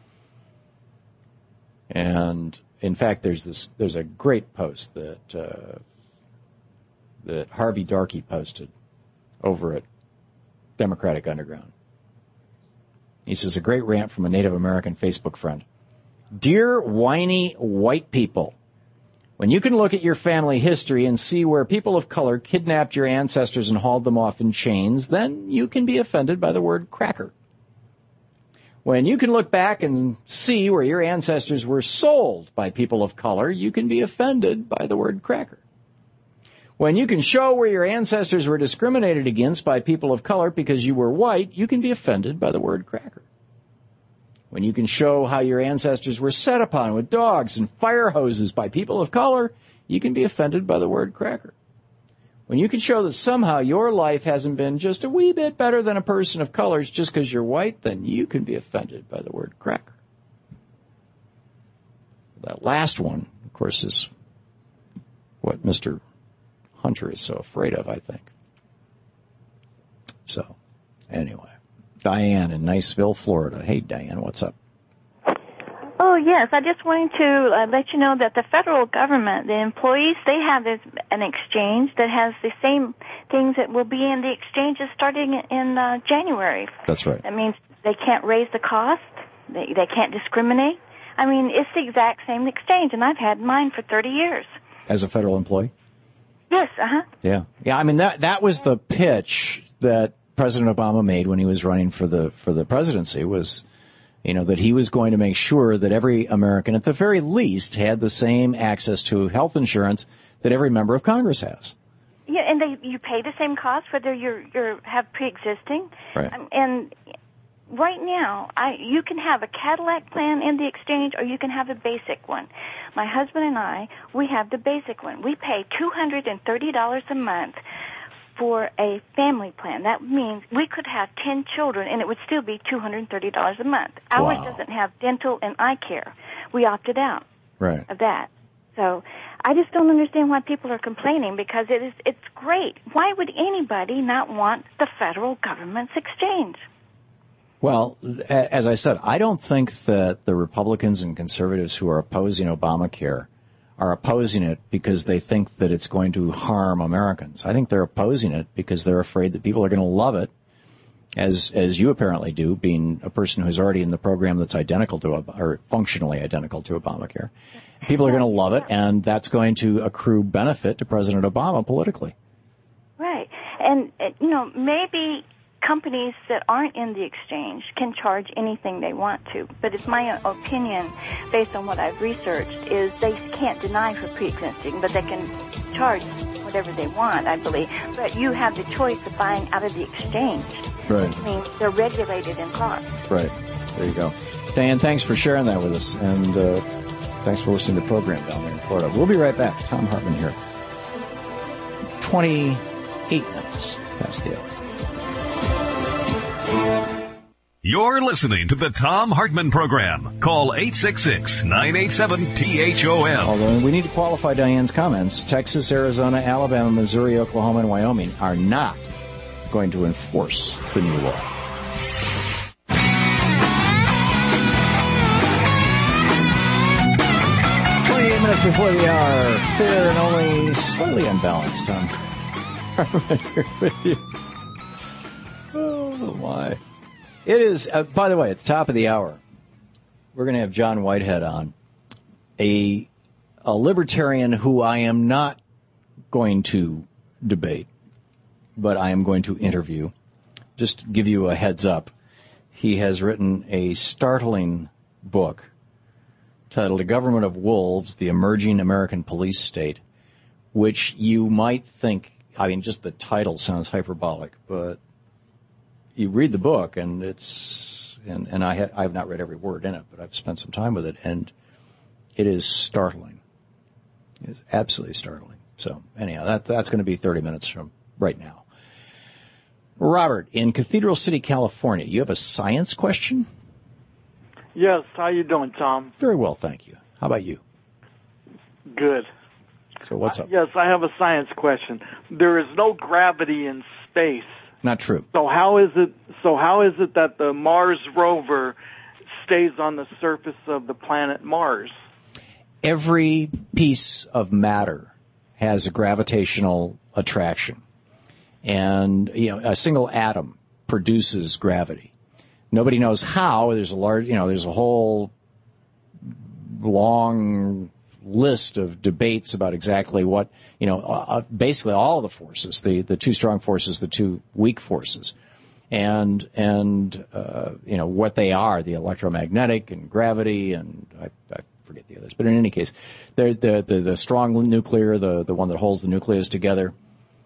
And, in fact, there's this there's a great post that uh, that Harvey Darkey posted over at Democratic Underground. He says, a great rant from a Native American Facebook friend. Dear whiny white people, when you can look at your family history and see where people of color kidnapped your ancestors and hauled them off in chains, then you can be offended by the word cracker. When you can look back and see where your ancestors were sold by people of color, you can be offended by the word cracker. When you can show where your ancestors were discriminated against by people of color because you were white, you can be offended by the word cracker. When you can show how your ancestors were set upon with dogs and fire hoses by people of color, you can be offended by the word cracker. When you can show that somehow your life hasn't been just a wee bit better than a person of color's just because you're white, then you can be offended by the word cracker. That last one, of course, is what Mister Hunter is so afraid of, I think. So, anyway. Diane in Niceville, Florida. Hey, Diane, what's up? Oh, yes. I just wanted to uh, let you know that the federal government, the employees, they have this, an exchange that has the same things that will be in the exchanges starting in uh, January. That's right. That means they can't raise the cost. They, they can't discriminate. I mean, it's the exact same exchange, and I've had mine for thirty years. As a federal employee? Yes, uh-huh. Yeah. Yeah, I mean, that that was the pitch that President Obama made when he was running for the for the presidency, was, you know, that he was going to make sure that every American, at the very least, had the same access to health insurance that every member of Congress has. Yeah, and they you pay the same cost whether you're you have pre-existing. Right. Um, and right now, I you can have a Cadillac plan in the exchange, or you can have a basic one. My husband and I, we have the basic one. We pay two hundred thirty dollars a month for a family plan. That means we could have ten children, and it would still be two hundred thirty dollars a month. Ours wow. doesn't have dental and eye care. We opted out right. of that. So I just don't understand why people are complaining, because it is it's great. Why would anybody not want the federal government's exchange? Well, as I said, I don't think that the Republicans and conservatives who are opposing Obamacare are opposing it because they think that it's going to harm Americans. I think they're opposing it because they're afraid that people are going to love it, as as you apparently do, being a person who's already in the program that's identical to, or functionally identical to Obamacare. People are going to love it, and that's going to accrue benefit to President Obama politically. Right. And, you know, maybe companies that aren't in the exchange can charge anything they want to. But it's my opinion, based on what I've researched, is they can't deny for pre-existing, but they can charge whatever they want, I believe. But you have the choice of buying out of the exchange. Right. Which means they're regulated in cost. Right. There you go. Diane, thanks for sharing that with us. And uh, thanks for listening to the program down there in Florida. We'll be right back. Tom Hartman here. twenty-eight minutes past the hour. You're listening to the Tom Hartman Program. Call eight six six, nine eight seven, T H O M. Although we need to qualify Diane's comments, Texas, Arizona, Alabama, Missouri, Oklahoma, and Wyoming are not going to enforce the new law. twenty-eight minutes before the hour, fair and only slightly unbalanced. Tom Hartman here with you. Oh, my. It is, uh, by the way, at the top of the hour, we're going to have John Whitehead on, a, a libertarian who I am not going to debate, but I am going to interview. Just to give you a heads up, he has written a startling book titled The Government of Wolves, The Emerging American Police State, which you might think, I mean, just the title sounds hyperbolic, but you read the book, and it's, and, and I, ha, I have not read every word in it, but I've spent some time with it, and it is startling. It's absolutely startling. So anyhow, that, that's going to be thirty minutes from right now. Robert, in Cathedral City, California, you have a science question? Yes. How you doing, Tom? Very well, thank you. How about you? Good. So what's up? Uh, yes, I have a science question. There is no gravity in space. Not true. So how is it? So how is it that the Mars rover stays on the surface of the planet Mars? Every piece of matter has a gravitational attraction, and you know a single atom produces gravity. Nobody knows how. There's a large, you know, there's a whole long list of debates about exactly what, you know, uh, basically all the forces, the, the two strong forces, the two weak forces, and, and uh, you know, what they are, the electromagnetic and gravity, and I, I forget the others. But in any case, the, the, the, the strong nuclear, the, the one that holds the nucleus together,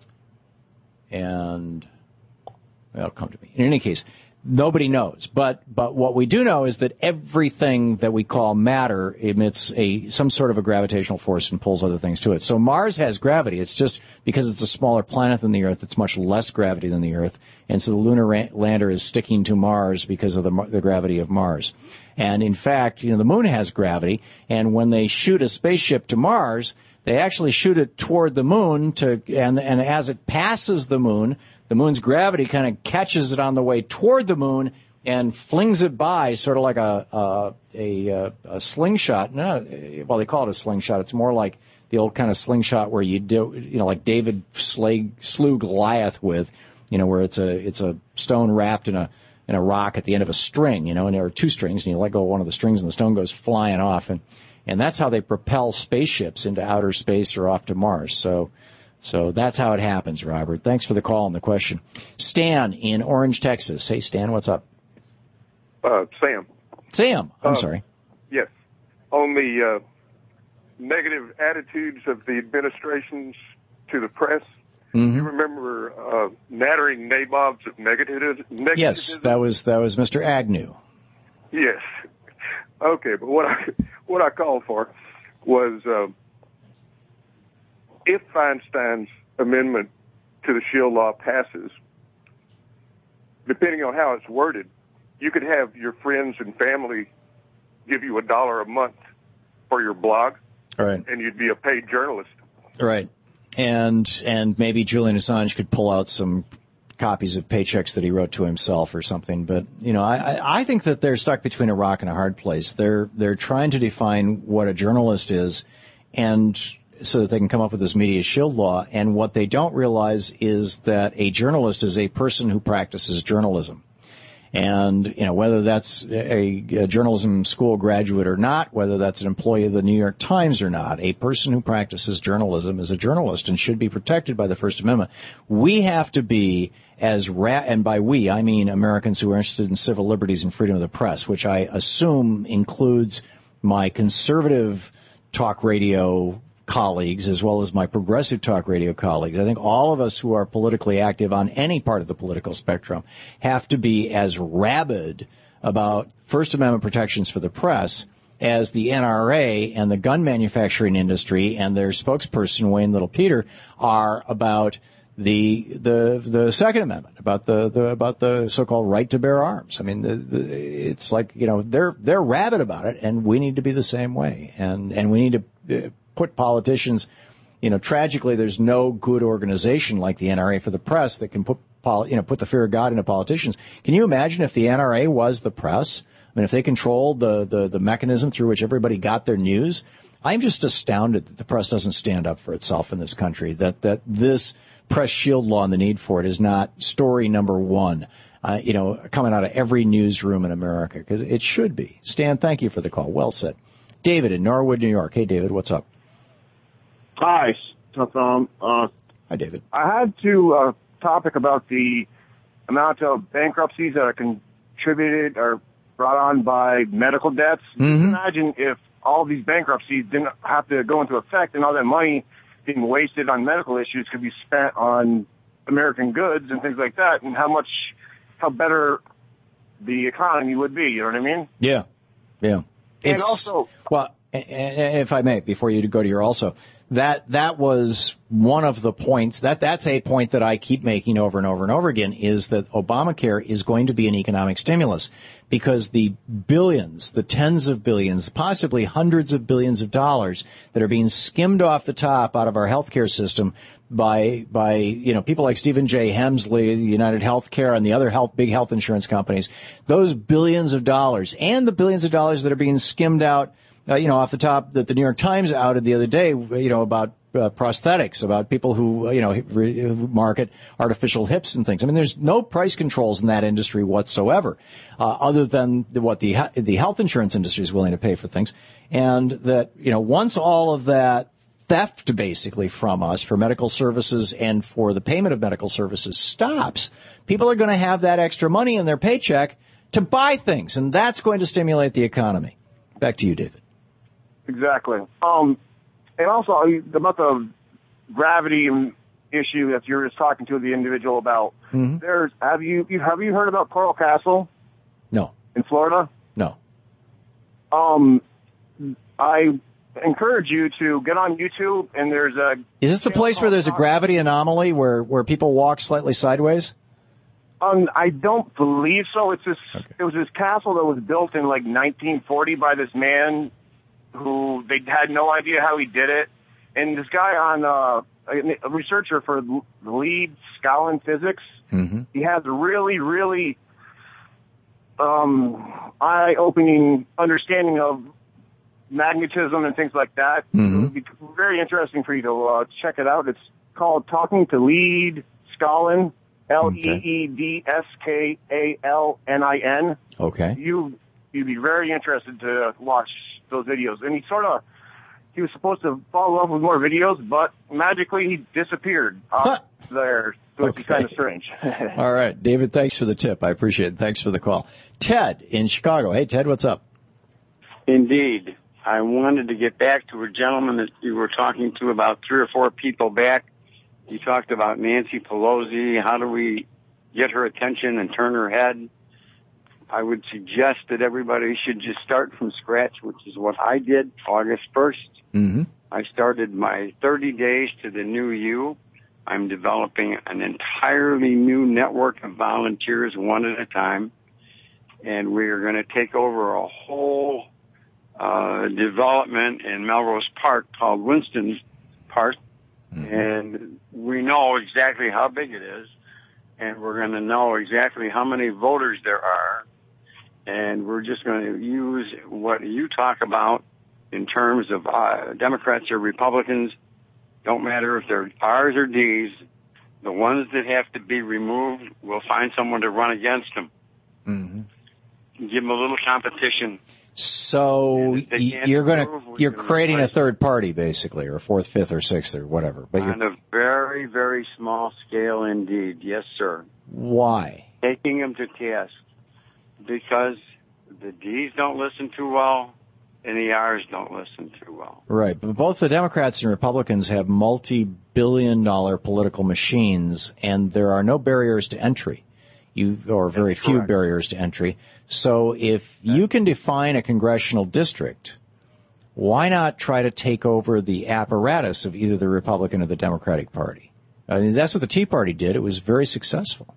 and it'll come to me. In any case, nobody knows, but but what we do know is that everything that we call matter emits a some sort of a gravitational force and pulls other things to it. So Mars has gravity. It's just because it's a smaller planet than the Earth, it's much less gravity than the Earth, and so the lunar ra- lander is sticking to Mars because of the, the gravity of Mars. And in fact, you know, the Moon has gravity, and when they shoot a spaceship to Mars, they actually shoot it toward the Moon to, and and as it passes the Moon, the Moon's gravity kind of catches it on the way toward the Moon and flings it by, sort of like a a, a, a slingshot. No, well, they call it a slingshot. It's more like the old kind of slingshot where you do, you know, like David slay, slew Goliath with, you know, where it's a it's a stone wrapped in a in a rock at the end of a string, you know, and there are two strings, and you let go of one of the strings, and the stone goes flying off, and and that's how they propel spaceships into outer space or off to Mars. So. So that's how it happens, Robert. Thanks for the call and the question. Stan in Orange, Texas. Hey, Stan, what's up? Uh, Sam. Sam, I'm uh, sorry. Yes. On the uh, negative attitudes of the administrations to the press, mm-hmm. you remember uh, nattering nabobs of negative, negativism? Yes, that was that was Mister Agnew. Yes. Okay, but what I what I called for was... Uh, if Feinstein's amendment to the Shield Law passes, depending on how it's worded, you could have your friends and family give you a dollar a month for your blog, right, and you'd be a paid journalist. Right. And and maybe Julian Assange could pull out some copies of paychecks that he wrote to himself or something. But, you know, I, I think that they're stuck between a rock and a hard place. They're they're trying to define what a journalist is, and so that they can come up with this media shield law. And what they don't realize is that a journalist is a person who practices journalism. And, you know, whether that's a, a journalism school graduate or not, whether that's an employee of the New York Times or not, a person who practices journalism is a journalist and should be protected by the First Amendment. We have to be as ra- and by we, I mean Americans who are interested in civil liberties and freedom of the press, which I assume includes my conservative talk radio colleagues as well as my progressive talk radio colleagues. I think all of us who are politically active on any part of the political spectrum have to be as rabid about First Amendment protections for the press as the N R A and the gun manufacturing industry and their spokesperson, Wayne Little Peter, are about the the the Second Amendment, about the, the about the so-called right to bear arms. I mean, the, the, it's like, you know, they're they're rabid about it, and we need to be the same way, and and we need to uh, put politicians, you know, tragically, there's no good organization like the N R A for the press that can put, you know, put the fear of God into politicians. Can you imagine if the N R A was the press? I mean, if they controlled the, the, the mechanism through which everybody got their news? I'm just astounded that the press doesn't stand up for itself in this country, that, that this press shield law and the need for it is not story number one, uh, you know, coming out of every newsroom in America, because it should be. Stan, thank you for the call. Well said. David in Norwood, New York. Hey, David, what's up? Hi, um, uh, Hi, David. I had to uh, topic about the amount of bankruptcies that are contributed or brought on by medical debts. Mm-hmm. Imagine if all these bankruptcies didn't have to go into effect, and all that money being wasted on medical issues could be spent on American goods and things like that, and how much, how better the economy would be. You know what I mean? Yeah, yeah. And it's, also, well, if I may, before you go to your also, that that was one of the points, that that's a point that I keep making over and over and over again, is that Obamacare is going to be an economic stimulus because the billions, the tens of billions, possibly hundreds of billions of dollars that are being skimmed off the top out of our healthcare system by, by you know, people like Stephen J. Hemsley, United Healthcare, and the other health, big health insurance companies, those billions of dollars and the billions of dollars that are being skimmed out, Uh, you know, off the top that the New York Times outed the other day, you know, about uh, prosthetics, about people who, uh, you know, re- market artificial hips and things. I mean, there's no price controls in that industry whatsoever, uh, other than the, what the the health insurance industry is willing to pay for things. And that, you know, once all of that theft basically from us for medical services and for the payment of medical services stops, people are going to have that extra money in their paycheck to buy things, and that's going to stimulate the economy. Back to you, David. Exactly. Um, and also about the gravity issue that you were just talking to the individual about. Mm-hmm. There's have you, you have you heard about Coral Castle? No. In Florida? No. Um, I encourage you to get on YouTube, and there's a. Is this the place where there's a gravity anomaly where where people walk slightly sideways? Um, I don't believe so. It's this. Okay. It was this castle that was built in like nineteen forty by this man who they had no idea how he did it. And this guy on, uh, a researcher for the lead Scotland Physics, mm-hmm. he has a really, really, um, eye-opening understanding of magnetism and things like that. Mm-hmm. It would be very interesting for you to, uh, check it out. It's called Talking to Lead Scotland, L E E D S K A L N I N. Okay. You, you'd be very interested to watch those videos. And he sort of, he was supposed to follow up with more videos, but magically he disappeared off there. So okay. It's kind of strange. All right. David, thanks for the tip. I appreciate it. Thanks for the call. Ted in Chicago. Hey, Ted, what's up? Indeed. I wanted to get back to a gentleman that you were talking to about three or four people back. You talked about Nancy Pelosi. How do we get her attention and turn her head? I would suggest that everybody should just start from scratch, which is what I did August first. Mm-hmm. I started my thirty days to the new you. I'm developing an entirely new network of volunteers one at a time. And we are going to take over a whole uh, development in Melrose Park called Winston Park. Mm-hmm. And we know exactly how big it is. And we're going to know exactly how many voters there are. And we're just going to use what you talk about in terms of uh, Democrats or Republicans. Don't matter if they're R's or D's. The ones that have to be removed, we'll find someone to run against them. Mm-hmm. Give them a little competition. So you're going to you're creating a third party, basically, or a fourth, fifth, or sixth, or whatever. But on you're... a very, very small scale indeed. Yes, sir. Why? Taking them to task. Because the D's don't listen too well, and the R's don't listen too well. Right, but both the Democrats and Republicans have multi-billion dollar political machines, and there are no barriers to entry, you or very That's few correct. barriers to entry. So if you can define a congressional district, why not try to take over the apparatus of either the Republican or the Democratic Party? I mean, that's what the Tea Party did. It was very successful.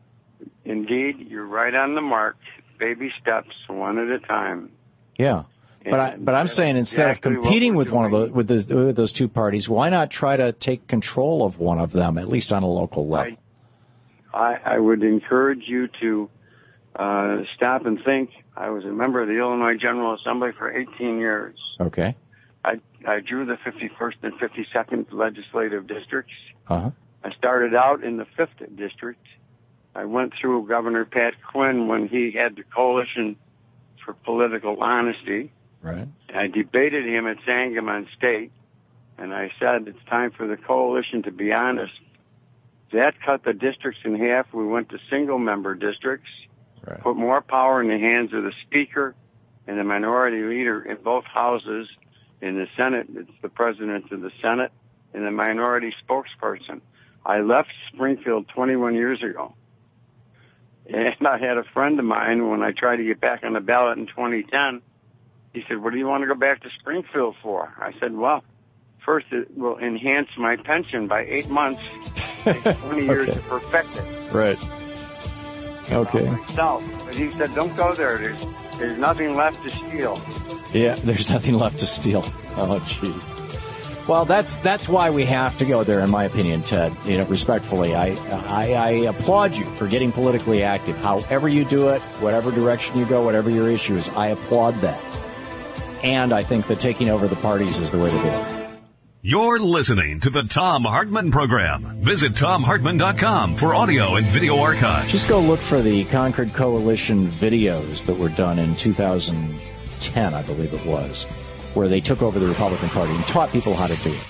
Indeed, you're right on the mark. Baby steps, one at a time. Yeah, but I, but I'm saying instead exactly of competing with doing. one of the with, the with those two parties, why not try to take control of one of them, at least on a local level? I, I, I would encourage you to uh, stop and think. I was a member of the Illinois General Assembly for eighteen years. Okay. I I drew the fifty-first and fifty-second legislative districts. Uh-huh. I started out in the fifth district. I went through Governor Pat Quinn when he had the Coalition for Political Honesty. Right. I debated him at Sangamon State, and I said it's time for the coalition to be honest. That cut the districts in half. We went to single-member districts, right. Put more power in the hands of the Speaker and the Minority Leader in both houses. In the Senate, it's the President of the Senate and the Minority Spokesperson. I left Springfield twenty-one years ago. And I had a friend of mine, when I tried to get back on the ballot in twenty ten, He said, what do you want to go back to Springfield for? I said, well, first it will enhance my pension by eight months. It takes twenty years Okay. to perfect it. Right. Okay. Myself. But he said, don't go there. There's, there's nothing left to steal. Yeah, there's nothing left to steal. Oh, jeez. Well, that's that's why we have to go there, in my opinion, Ted. You know, respectfully, I, I I applaud you for getting politically active. However you do it, whatever direction you go, whatever your issue is, I applaud that. And I think that taking over the parties is the way to do it. You're listening to the Thom Hartmann Program. Visit Thom Hartmann dot com for audio and video archives. Just go look for the Concord Coalition videos that were done in two thousand ten, I believe it was, where they took over the Republican Party and taught people how to do it.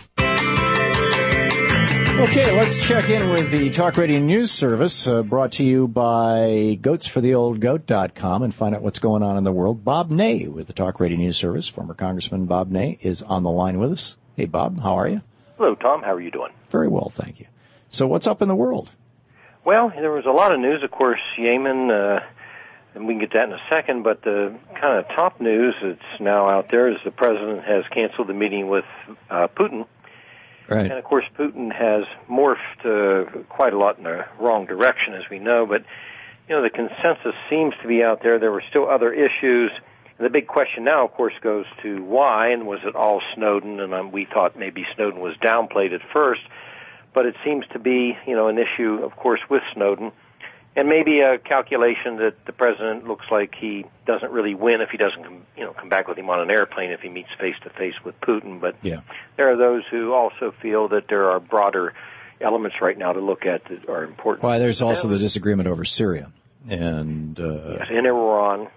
Okay, let's check in with the Talk Radio News Service, uh, brought to you by goats for the old goat dot com, and find out what's going on in the world. Bob Ney with the Talk Radio News Service, former Congressman Bob Ney, is on the line with us. Hey, Bob, how are you? Hello, Tom. How are you doing? Very well, thank you. So what's up in the world? Well, there was a lot of news, of course, Yemen, uh, and we can get that in a second, but the kind of top news that's now out there is the president has canceled the meeting with uh, Putin. Right. And, of course, Putin has morphed uh, quite a lot in the wrong direction, as we know, but, you know, the consensus seems to be out there. There were still other issues. And the big question now, of course, goes to why, and was it all Snowden? And um, we thought maybe Snowden was downplayed at first, but it seems to be, you know, an issue, of course, with Snowden, and maybe a calculation that the president looks like he doesn't really win if he doesn't, come, you know, come back with him on an airplane if he meets face to face with Putin. But yeah. There are those who also feel that there are broader elements right now to look at that are important. Why, there's also the disagreement over Syria and uh, yes, in Iran.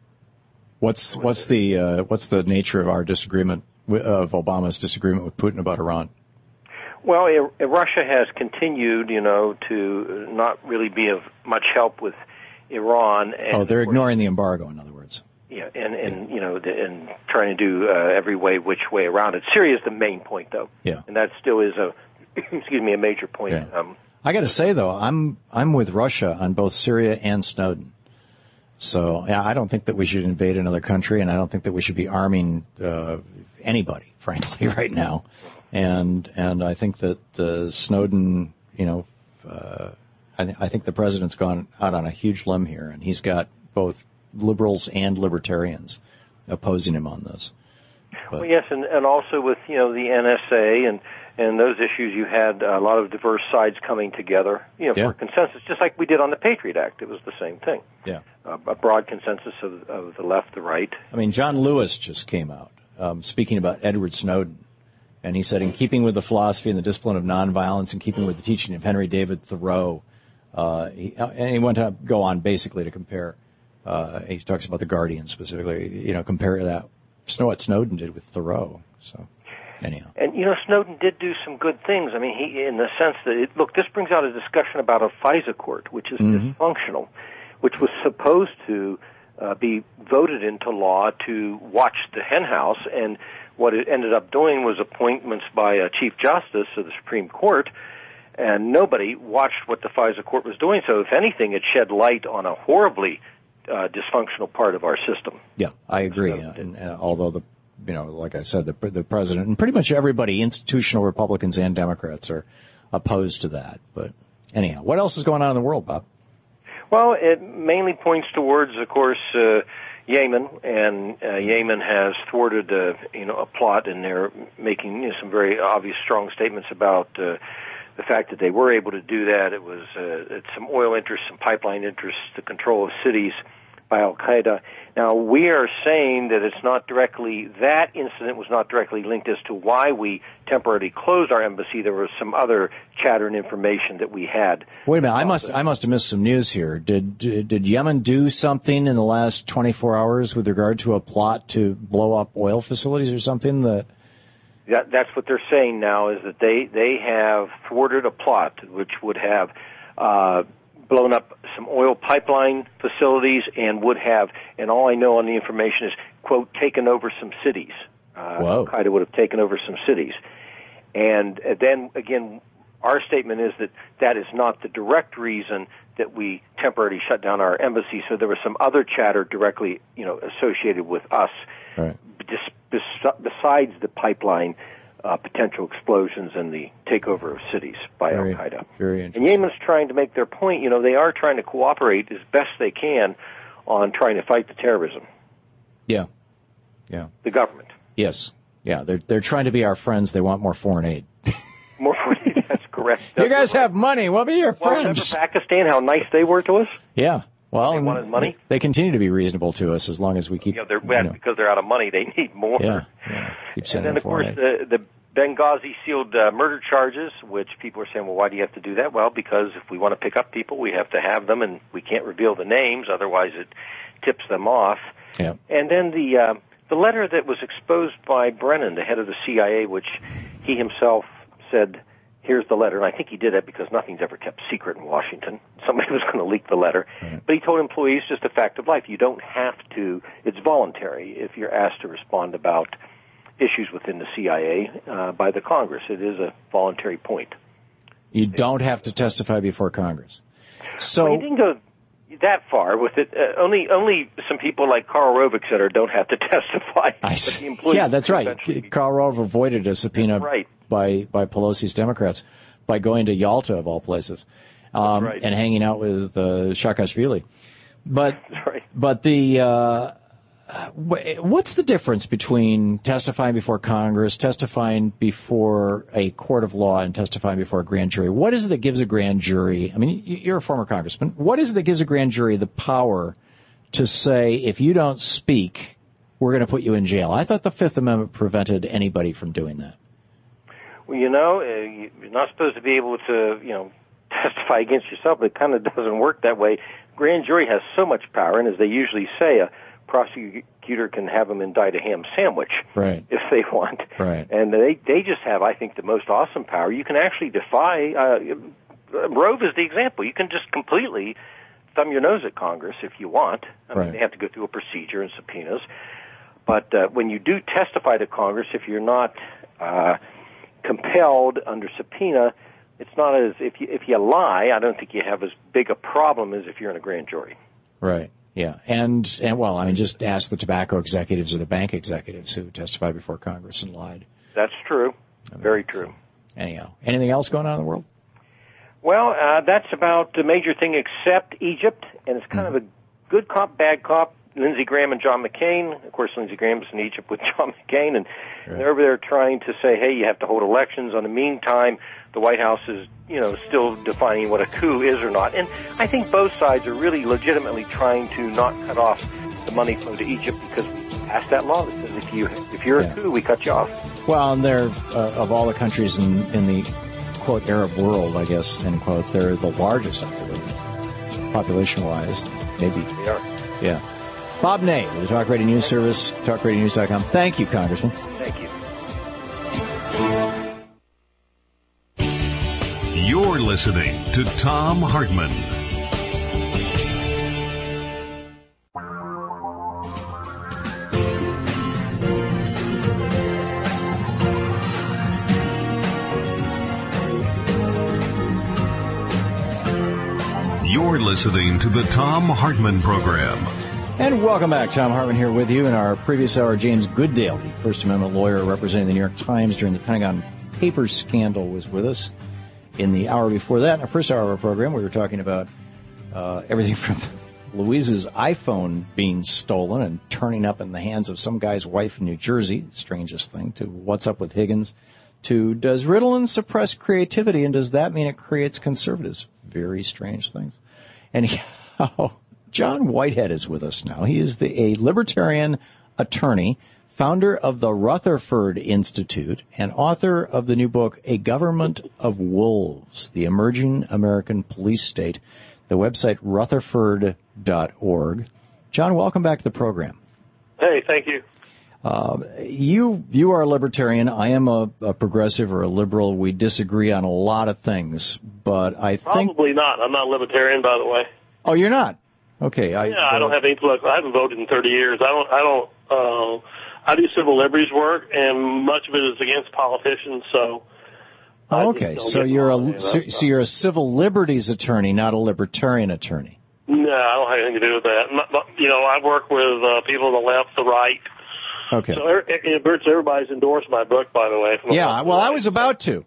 What's what's the uh, what's the nature of our disagreement with, of Obama's disagreement with Putin about Iran? Well, it, Russia has continued, you know, to not really be of much help with Iran. And oh, they're ignoring the embargo, in other words. Yeah, and, and you know, and trying to do uh, every way, which way around it. Syria is the main point, though. Yeah. And that still is a, excuse me, a major point. Yeah. Um, I got to say, though, I'm I'm with Russia on both Syria and Snowden. So, yeah, I don't think that we should invade another country, and I don't think that we should be arming uh, anybody, frankly, right now. And and I think that uh, Snowden, you know, uh, I, th- I think the president's gone out on a huge limb here, and he's got both liberals and libertarians opposing him on this. But, well, yes, and, and also with, you know, the N S A and, and those issues, you had a lot of diverse sides coming together, you know, yeah. for consensus, just like we did on the Patriot Act. It was the same thing. Yeah. Uh, a broad consensus of, of the left, the right. I mean, John Lewis just came out um, speaking about Edward Snowden. And he said, in keeping with the philosophy and the discipline of nonviolence, in keeping with the teaching of Henry David Thoreau, uh, he, and he went to go on basically to compare. Uh, he talks about the Guardian specifically. You know, compare that Snow what Snowden did with Thoreau. So, anyhow. And you know, Snowden did do some good things. I mean, he, in the sense that it, look, this brings out a discussion about a FISA court, which is mm-hmm. dysfunctional, which was supposed to uh, be voted into law to watch the hen house. And what it ended up doing was appointments by a Chief Justice of the Supreme Court, and nobody watched what the FISA court was doing. So if anything, it shed light on a horribly uh, dysfunctional part of our system. Yeah, I agree. So, and, uh, although, the, you know, like I said, the, the president and pretty much everybody, institutional Republicans and Democrats, are opposed to that. But anyhow, what else is going on in the world, Bob? Well, it mainly points towards, of course, uh, Yemen, and uh, Yemen has thwarted, uh, you know, a plot, and they're making you know, some very obvious, strong statements about uh, the fact that they were able to do that. It was uh, it's some oil interests, some pipeline interests, the control of cities by Al-Qaeda. Now, we are saying that it's not directly, that incident was not directly linked as to why we temporarily closed our embassy. There was some other chatter and information that we had. Wait a minute, I must I must have missed some news here. Did did Yemen do something in the last twenty-four hours with regard to a plot to blow up oil facilities or something that... That, that's what they're saying now, is that they, they have thwarted a plot which would have uh, blown up some oil pipeline facilities and would have, and all I know on the information is, quote, taken over some cities. Uh, Al-Qaeda would have taken over some cities. And uh, then, again, our statement is that that is not the direct reason that we temporarily shut down our embassy. So there was some other chatter directly, you know, associated with us, right. Just besides the pipeline uh, potential explosions and the takeover of cities by very, Al Qaeda. Very and interesting. Yemen's trying to make their point. You know, they are trying to cooperate as best they can on trying to fight the terrorism. Yeah, yeah. The government. Yes, yeah. They're they're trying to be our friends. They want more foreign aid. More foreign aid. That's correct. That's you guys right. have money. We'll be your well, friends. Remember Pakistan? How nice they were to us. Yeah. Well, they wanted money. They continue to be reasonable to us as long as we keep. You know, they're, you know. because they're out of money, they need more. Yeah. yeah. Keep and then, of course, the, the Benghazi sealed uh, murder charges, which people are saying, well, why do you have to do that? Well, because if we want to pick up people, we have to have them, and we can't reveal the names, otherwise it tips them off. Yeah. And then the uh, the letter that was exposed by Brennan, the head of the C I A, which he himself said, here's the letter, and I think he did it because nothing's ever kept secret in Washington. Somebody was going to leak the letter. Right. But he told employees just a fact of life. You don't have to, it's voluntary if you're asked to respond about issues within the C I A uh, by the Congress. It is a voluntary point. You don't have to testify before Congress. So well, he didn't go that far with it. Uh, only only some people like Karl Rove, et cetera, don't have to testify. I but the employees yeah, that's right. Be... Karl Rove avoided a subpoena right. by, by Pelosi's Democrats by going to Yalta, of all places, um, right. and hanging out with uh, Saakashvili. But, right. but the... Uh, what's the difference between testifying before Congress, testifying before a court of law, and testifying before a grand jury? What is it that gives a grand jury, I mean, you're a former congressman, what is it that gives a grand jury the power to say, if you don't speak, we're going to put you in jail? I thought the Fifth Amendment prevented anybody from doing that. Well, you know, you're not supposed to be able to, you know, testify against yourself, but it kind of doesn't work that way. Grand jury has so much power, and as they usually say, a prosecutor can have them indict a ham sandwich right. if they want. Right. And they they just have, I think, the most awesome power. You can actually defy, uh, Rove is the example. You can just completely thumb your nose at Congress if you want. I mean, right. they have to go through a procedure and subpoenas. But uh, when you do testify to Congress, if you're not uh, compelled under subpoena, it's not as, if you, if you lie, I don't think you have as big a problem as if you're in a grand jury. Right. Yeah, and, and well, I mean, just ask the tobacco executives or the bank executives who testified before Congress and lied. That's true. I mean, very true. Anyhow, anything else going on in the world? Well, uh, that's about the major thing except Egypt, and it's kind mm-hmm. of a good cop, bad cop. Lindsey Graham and John McCain. Of course, Lindsey Graham's in Egypt with John McCain, and right. they're over there trying to say, hey, you have to hold elections. In the meantime, the White House is, you know, still defining what a coup is or not. And I think both sides are really legitimately trying to not cut off the money flow to Egypt because we passed that law that says if, you, if you're yeah. a coup, we cut you off. Well, and they're, uh, of all the countries in, in the, quote, Arab world, I guess, end quote, they're the largest, I believe, population-wise, maybe. They are. Yeah. Bob Ney, the Talk Radio News Service, talk radio news dot com. Thank you, Congressman. Thank you. You're listening to Thom Hartmann. You're listening to the Thom Hartmann Program. And welcome back. Thom Hartmann here with you. In our previous hour, James Goodale, the First Amendment lawyer representing the New York Times during the Pentagon Papers scandal, was with us. In the hour before that, in our first hour of our program, we were talking about uh, everything from Louise's iPhone being stolen and turning up in the hands of some guy's wife in New Jersey, strangest thing, to what's up with Higgins, to does Ritalin suppress creativity, and does that mean it creates conservatives? Very strange things. And how John Whitehead is with us now. He is the, a libertarian attorney, founder of the Rutherford Institute, and author of the new book, A Government of Wolves, The Emerging American Police State, the website rutherford dot org. John, welcome back to the program. Hey, thank you. Uh, you you are a libertarian. I am a, a progressive or a liberal. We disagree on a lot of things, but I think... Probably not. I'm not a libertarian, by the way. Oh, you're not? Okay. I, yeah, I don't have any political... I haven't voted in thirty years. I don't... I don't. Uh, I do civil liberties work, and much of it is against politicians. So, Oh, okay, so you're a so, so you're a civil liberties attorney, not a libertarian attorney. No, I don't have anything to do with that. You know, I work with uh, people on the left, the right. Okay. So virtually everybody's endorsed my book, by the way. Yeah, well, I was about to.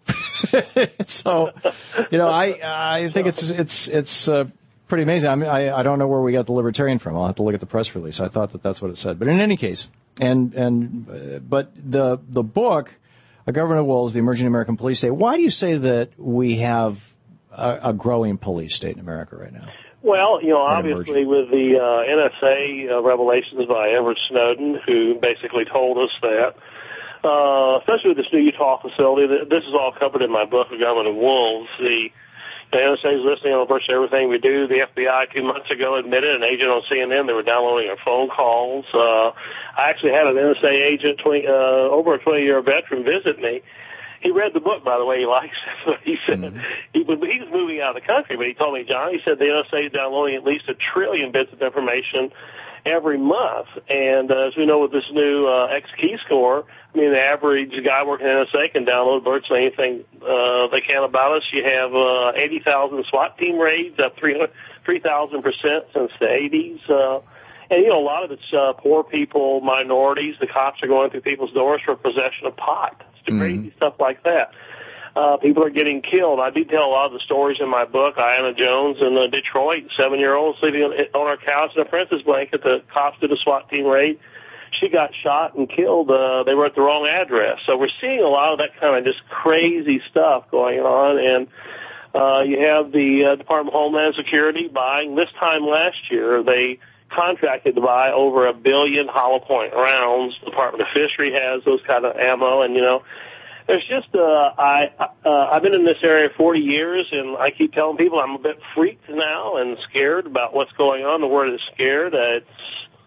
So, you know, I I think it's it's it's uh, pretty amazing. I mean, I I don't know where we got the libertarian from. I'll have to look at the press release. I thought that that's what it said. But in any case, and and uh, but the the book, A Government of Wolves: The Emerging American Police State. Why do you say that we have a, a growing police state in America right now? Well, you know, obviously with the uh, N S A uh, revelations by Edward Snowden, who basically told us that, uh, especially with this new Utah facility, this is all covered in my book, A Government of Wolves. The, the N S A is listening on virtually everything we do. The F B I two months ago admitted, an agent on C N N, they were downloading our phone calls. Uh, I actually had an N S A agent, twenty, uh, over a twenty-year veteran, visit me. He read the book, by the way. He likes it. He said mm-hmm. he, was, he was moving out of the country, but he told me, John, he said the N S A is downloading at least a trillion bits of information every month. And uh, as we know with this new uh, X-Key score, I mean, the average guy working in the N S A can download virtually anything uh, they can about us. You have uh, eighty thousand SWAT team raids, up three thousand percent since the eighties. Uh, and, you know, a lot of it's uh, poor people, minorities. The cops are going through people's doors for possession of pot. Mm-hmm. Crazy stuff like that. Uh, people are getting killed. I detail a lot of the stories in my book. Ayanna Jones in uh, Detroit, seven-year-old sleeping on, on her couch in a princess blanket. The cops did a SWAT team raid. She got shot and killed. Uh, they were at the wrong address. So we're seeing a lot of that kind of just crazy stuff going on. And uh, you have the uh, Department of Homeland Security buying. This time last year, they contracted to buy over a billion hollow point rounds. The Department of Fishery has those kind of ammo, and you know, there's just uh, I uh, I've been in this area forty years, and I keep telling people I'm a bit freaked now and scared about what's going on. The word is scared. Uh, it's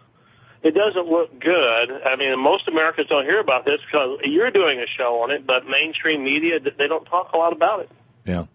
it doesn't look good. I mean, most Americans don't hear about this because you're doing a show on it, but mainstream media, they don't talk a lot about it. Yeah.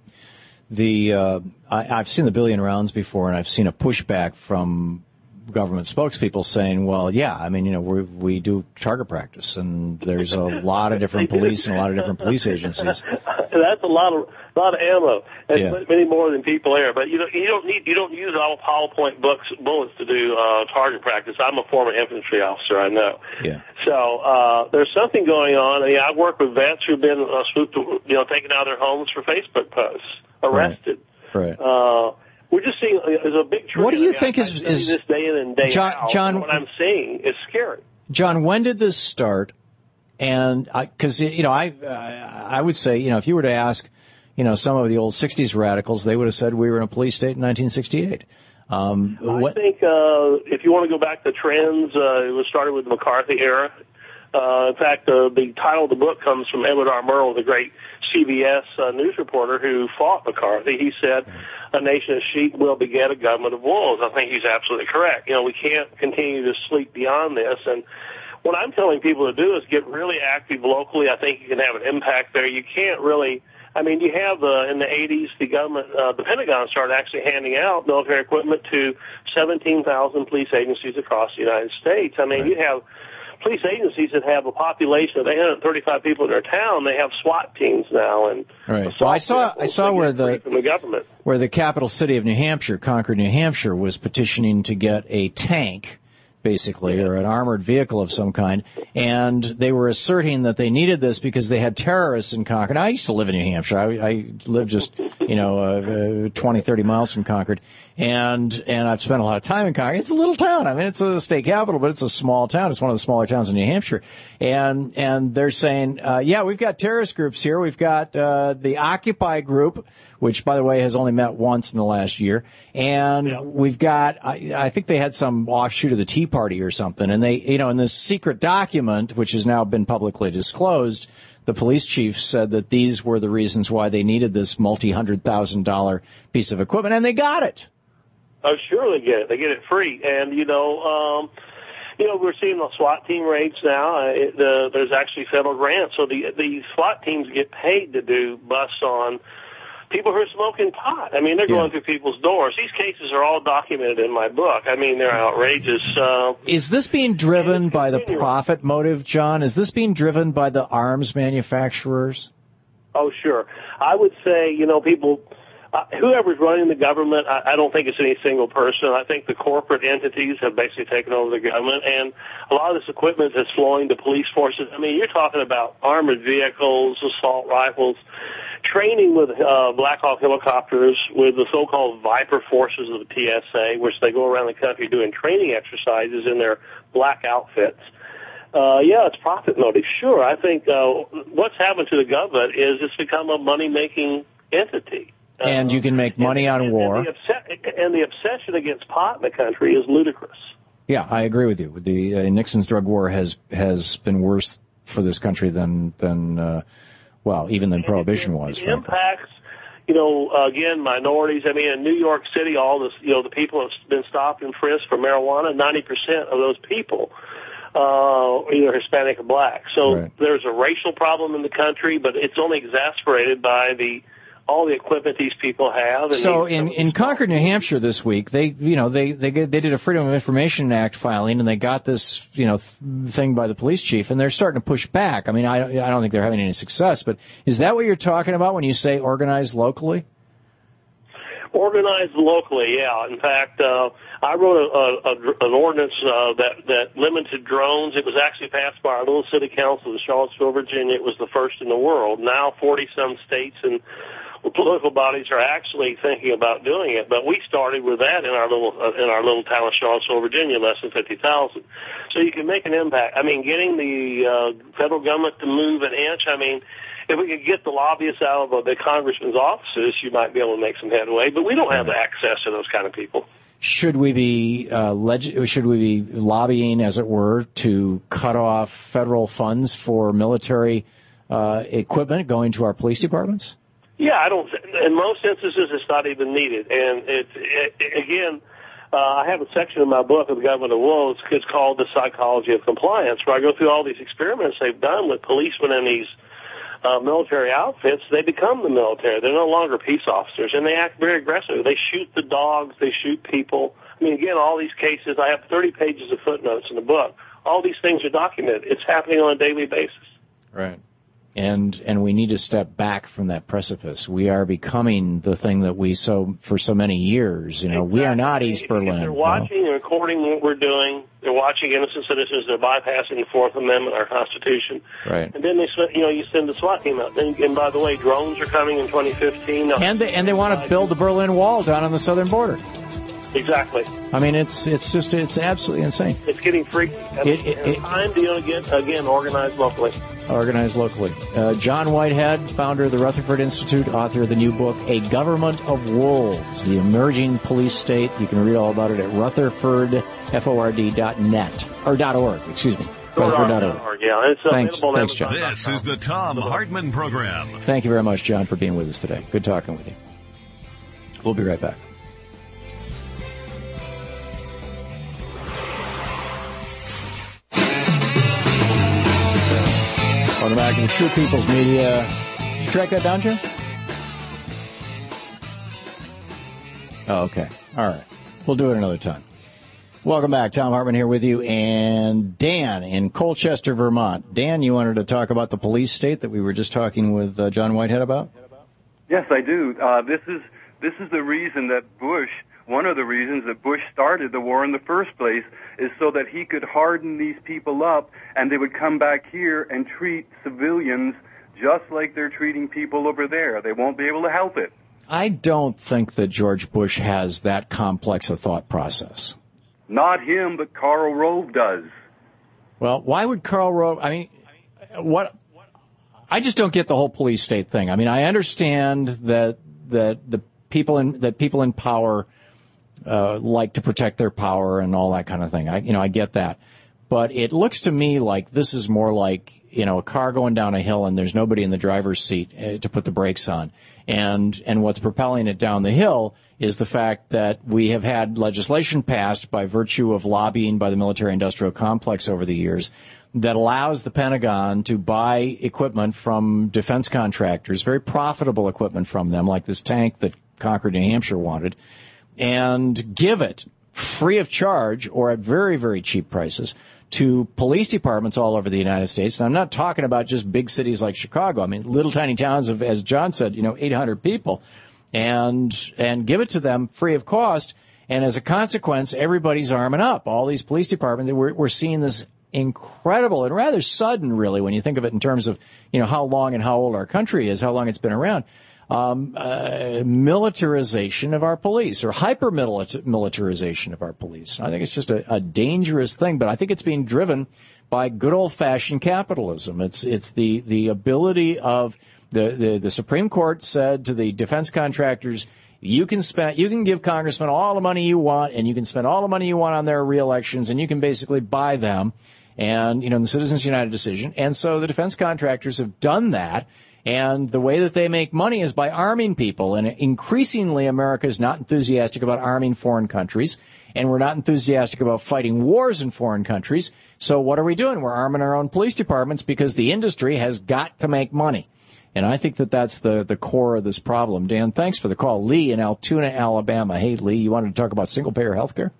The uh, I, I've seen the billion rounds before, and I've seen a pushback from government spokespeople saying, well, yeah, I mean, you know, we we do target practice, and there's a lot of different police and a lot of different police agencies. That's a lot of a lot of ammo, and yeah. many more than people there. But you know, you don't need you don't use all hollow point books, bullets to do uh, target practice. I'm a former infantry officer, I know. Yeah. So uh, there's something going on. I mean, I work with vets who've been uh, swooped, you know, taken out of their homes for Facebook posts, arrested. Right. right. Uh, We're just seeing there's a big trend. What do you I, think I, is, I is this day in and day John, out? John, what I'm seeing is scary. John, when did this start? And because you know, I uh, I would say, you know, if you were to ask, you know, some of the old sixties radicals, they would have said we were in a police state in nineteen sixty-eight. Um, I think uh, if you want to go back to trends, uh, it was started with the McCarthy era. Uh, in fact, uh, the title of the book comes from Edward R. Murrow, the great C B S uh, news reporter who fought McCarthy. He said, a nation of sheep will beget a government of wolves. I think he's absolutely correct. You know, we can't continue to sleep beyond this. And what I'm telling people to do is get really active locally. I think you can have an impact there. You can't really, I mean, you have uh, in the eighties, the government, uh, the Pentagon started actually handing out military equipment to seventeen thousand police agencies across the United States. I mean, right. you have police agencies that have a population of eight hundred thirty-five people in their town. They have SWAT teams now, and right. Well, I saw I saw where the, from the government. where the capital city of New Hampshire, Concord, New Hampshire, was petitioning to get a tank, basically, yeah. or an armored vehicle of some kind, and they were asserting that they needed this because they had terrorists in Concord. I used to live in New Hampshire. I, I lived just, you know, uh, twenty, thirty miles from Concord, and and I've spent a lot of time in Concord. It's a little town. I mean, it's a state capital, but it's a small town. It's one of the smaller towns in New Hampshire, and and they're saying, uh, yeah, we've got terrorist groups here. We've got uh, the Occupy group, which, by the way, has only met once in the last year. And yeah. we've got, I, I think they had some offshoot of the Tea Party or something. And they, you know, in this secret document, which has now been publicly disclosed, the police chief said that these were the reasons why they needed this multi-hundred thousand dollar piece of equipment, and they got it. Oh, sure they get it. They get it free. And, you know, um, you know, we're seeing the SWAT team raids now. Uh, it, the, there's actually federal grants. So the, the SWAT teams get paid to do busts on people who are smoking pot. I mean, they're going yeah. through people's doors. These cases are all documented in my book. I mean, they're outrageous. Uh, Is this being driven by the profit motive, John? Is this being driven by the arms manufacturers? Oh, sure. I would say, you know, people, uh, whoever's running the government, I, I don't think it's any single person. I think the corporate entities have basically taken over the government, and a lot of this equipment is flowing to police forces. I mean, you're talking about armored vehicles, assault rifles, training with uh, Black Hawk helicopters, with the so-called Viper forces of the T S A, which they go around the country doing training exercises in their black outfits. Uh, yeah, it's profit motive. Sure, I think uh, what's happened to the government is it's become a money-making entity. And you can make money and, on and, war. And the, obs- and the obsession against pot in the country is ludicrous. Yeah, I agree with you. The uh, Nixon's drug war has has been worse for this country than than uh, well, even than Prohibition was. It impacts, you know, uh, again, minorities. I mean, in New York City, all this, you know, the people have been stopped and frisked for marijuana. Ninety percent of those people. Uh, either Hispanic or black. So right. There's a racial problem in the country, but it's only exasperated by the all the equipment these people have. And so in, in Concord, New Hampshire this week, they you know they they they did a Freedom of Information Act filing, and they got this you know th- thing by the police chief, and they're starting to push back. I mean, I I don't think they're having any success, but is that what you're talking about when you say organize locally? Organized locally, yeah. In fact, uh, I wrote a, a, a, an ordinance uh, that, that limited drones. It was actually passed by our little city council in Charlottesville, Virginia. It was the first in the world. Now forty-some states and political bodies are actually thinking about doing it. But we started with that in our little uh, in our little town of Charlottesville, Virginia, less than fifty thousand. So you can make an impact. I mean, getting the uh, federal government to move an inch, I mean, if we could get the lobbyists out of the congressman's offices, you might be able to make some headway. But we don't have access to those kind of people. Should we be uh, leg- should we be lobbying, as it were, to cut off federal funds for military uh, equipment going to our police departments? Yeah, I don't. In most instances, it's not even needed. And it, it, again, uh, I have a section in my book of the Government of Woe. It's, it's called The Psychology of Compliance, where I go through all these experiments they've done with policemen in these Uh, military outfits. They become the military. They're no longer peace officers, and they act very aggressive. They shoot the dogs. They shoot people. I mean, again, all these cases, I have thirty pages of footnotes in the book. All these things are documented. It's happening on a daily basis. Right. And and we need to step back from that precipice. We are becoming the thing that we so for so many years. You know, exactly. We are not East if, Berlin. If they're watching and recording what we're doing, they're watching innocent citizens. They're bypassing the Fourth Amendment, our Constitution. Right. And then they, you know, you send the SWAT team out. And, and by the way, drones are coming in twenty fifteen. And they and they want to build the Berlin Wall down on the southern border. Exactly. I mean, it's it's just it's absolutely insane. It's getting freaky. I mean, it, it, it's time to again again organize locally. Organized locally. Uh, John Whitehead, founder of the Rutherford Institute, author of the new book, A Government of Wolves, The Emerging Police State. You can read all about it at Rutherford, F O R D dot net, or .org, excuse me. Rutherford dot org. Yeah, it's thanks, thanks, John. This is the Tom Hartman Program. Thank you very much, John, for being with us today. Good talking with you. We'll be right back. Welcome back to the True People's Media. Did you track that down, Jim? Oh, okay. All right. We'll do it another time. Welcome back. Tom Hartman here with you, and Dan in Colchester, Vermont. Dan, you wanted to talk about the police state that we were just talking with uh, John Whitehead about? Yes, I do. Uh, this is this is the reason that Bush, one of the reasons that Bush started the war in the first place, is so that he could harden these people up and they would come back here and treat civilians just like they're treating people over there. They won't be able to help it. I don't think that George Bush has that complex a thought process. Not him, but Karl Rove does. Well, why would Karl Rove, I mean, what, I just don't get the whole police state thing. I mean, I understand that, that the people in, that people in power Uh, like to protect their power and all that kind of thing. I, you know, I get that. But it looks to me like this is more like, you know, a car going down a hill and there's nobody in the driver's seat uh, to put the brakes on. And, and what's propelling it down the hill is the fact that we have had legislation passed by virtue of lobbying by the military-industrial complex over the years that allows the Pentagon to buy equipment from defense contractors, very profitable equipment from them, like this tank that Concord, New Hampshire wanted, and give it free of charge or at very, very cheap prices to police departments all over the United States. And I'm not talking about just big cities like Chicago. I mean, little tiny towns of, as John said, you know, eight hundred people, and and give it to them free of cost. And as a consequence, everybody's arming up. All these police departments, we're, we're seeing this incredible and rather sudden, really, when you think of it in terms of, you know, how long and how old our country is, how long it's been around. Um, uh, militarization of our police, or hyper-militarization of our police. I think it's just a, a dangerous thing, but I think it's being driven by good old-fashioned capitalism. It's it's the, the ability of the, the the Supreme Court said to the defense contractors, you can spend, you can give congressmen all the money you want, and you can spend all the money you want on their re-elections, and you can basically buy them, and you know, the Citizens United decision. And so the defense contractors have done that. And the way that they make money is by arming people. And increasingly, America is not enthusiastic about arming foreign countries. And we're not enthusiastic about fighting wars in foreign countries. So what are we doing? We're arming our own police departments because the industry has got to make money. And I think that that's the, the core of this problem. Dan, thanks for the call. Lee in Altoona, Alabama. Hey, Lee, you wanted to talk about single-payer health care?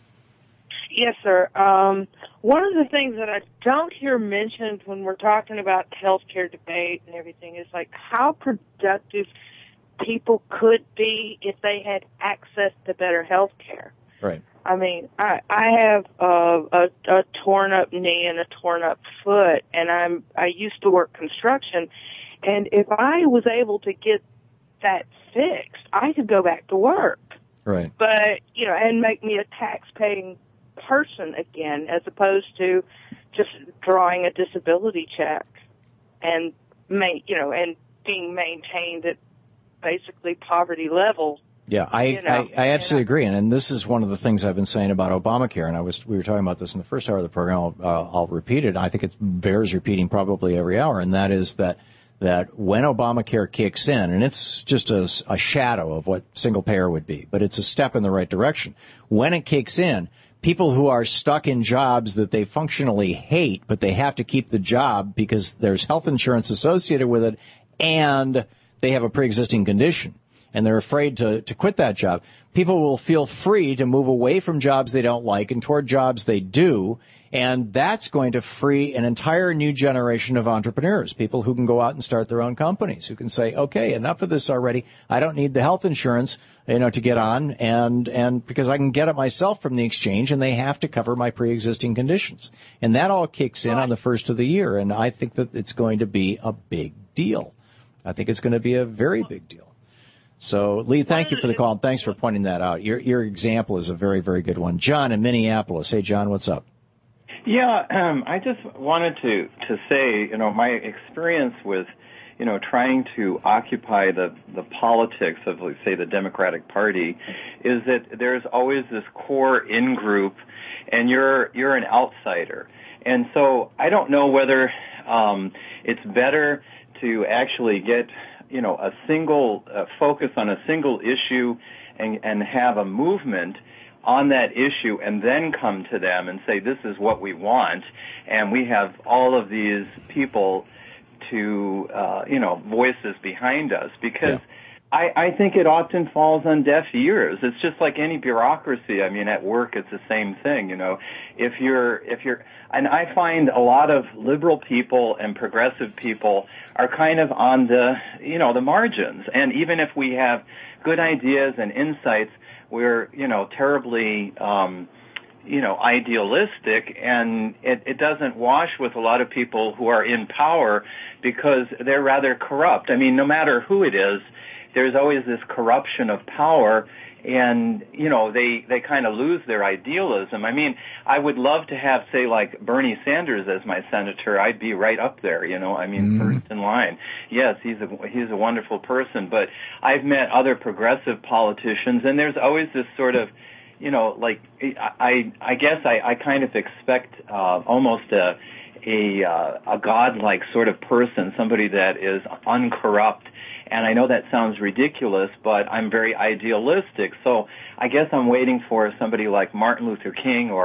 Yes, sir. Um, one of the things that I don't hear mentioned when we're talking about healthcare debate and everything is like how productive people could be if they had access to better health care. Right. I mean, I I have uh, a, a torn up knee and a torn up foot, and I'm I used to work construction, and if I was able to get that fixed, I could go back to work. Right. But you know, and make me a tax-paying person again, as opposed to just drawing a disability check and ma- you know and being maintained at basically poverty level. Yeah, I you know, I, I absolutely agree, and, and this is one of the things I've been saying about Obamacare. And I was we were talking about this in the first hour of the program. I'll, uh, I'll repeat it. I think it bears repeating probably every hour, and that is that that when Obamacare kicks in, and it's just a, a shadow of what single payer would be, but it's a step in the right direction. When it kicks in, people who are stuck in jobs that they functionally hate, but they have to keep the job because there's health insurance associated with it, and they have a pre-existing condition, and they're afraid to, to quit that job. People will feel free to move away from jobs they don't like and toward jobs they do, and that's going to free an entire new generation of entrepreneurs, people who can go out and start their own companies, who can say, okay, enough of this already. I don't need the health insurance, you know, to get on, and, and because I can get it myself from the exchange, and they have to cover my pre-existing conditions. And that all kicks in on the first of the year, and I think that it's going to be a big deal. I think it's going to be a very big deal. So, Lee, thank you for the call, and thanks for pointing that out. Your, your example is a very, very good one. John in Minneapolis. Hey, John, what's up? Yeah, um, I just wanted to, to say, you know, my experience with, you know, trying to occupy the, the politics of, let's say, the Democratic Party is that there's always this core in-group, and you're you're an outsider. And so I don't know whether um, it's better to actually get, you know, a single uh, focus on a single issue and, and have a movement on that issue and then come to them and say, this is what we want, and we have all of these people to, uh, you know, voices behind us, because yeah. I, I think it often falls on deaf ears. It's just like any bureaucracy. I mean, at work, it's the same thing, you know. If you're, if you're, and I find a lot of liberal people and progressive people are kind of on the, you know, the margins. And even if we have good ideas and insights, we're, you know, terribly, um, you know, idealistic, and it, it doesn't wash with a lot of people who are in power because they're rather corrupt. I mean, no matter who it is, there's always this corruption of power, and, you know, they, they kind of lose their idealism. I mean, I would love to have, say, like Bernie Sanders as my senator. I'd be right up there, you know, I mean, mm. first in line. Yes, he's a, he's a wonderful person, but I've met other progressive politicians, and there's always this sort of, you know, like, I, I guess I, I kind of expect, uh, almost a, a, uh, a godlike sort of person, somebody that is uncorrupt. And I know that sounds ridiculous, but I'm very idealistic. So I guess I'm waiting for somebody like Martin Luther King or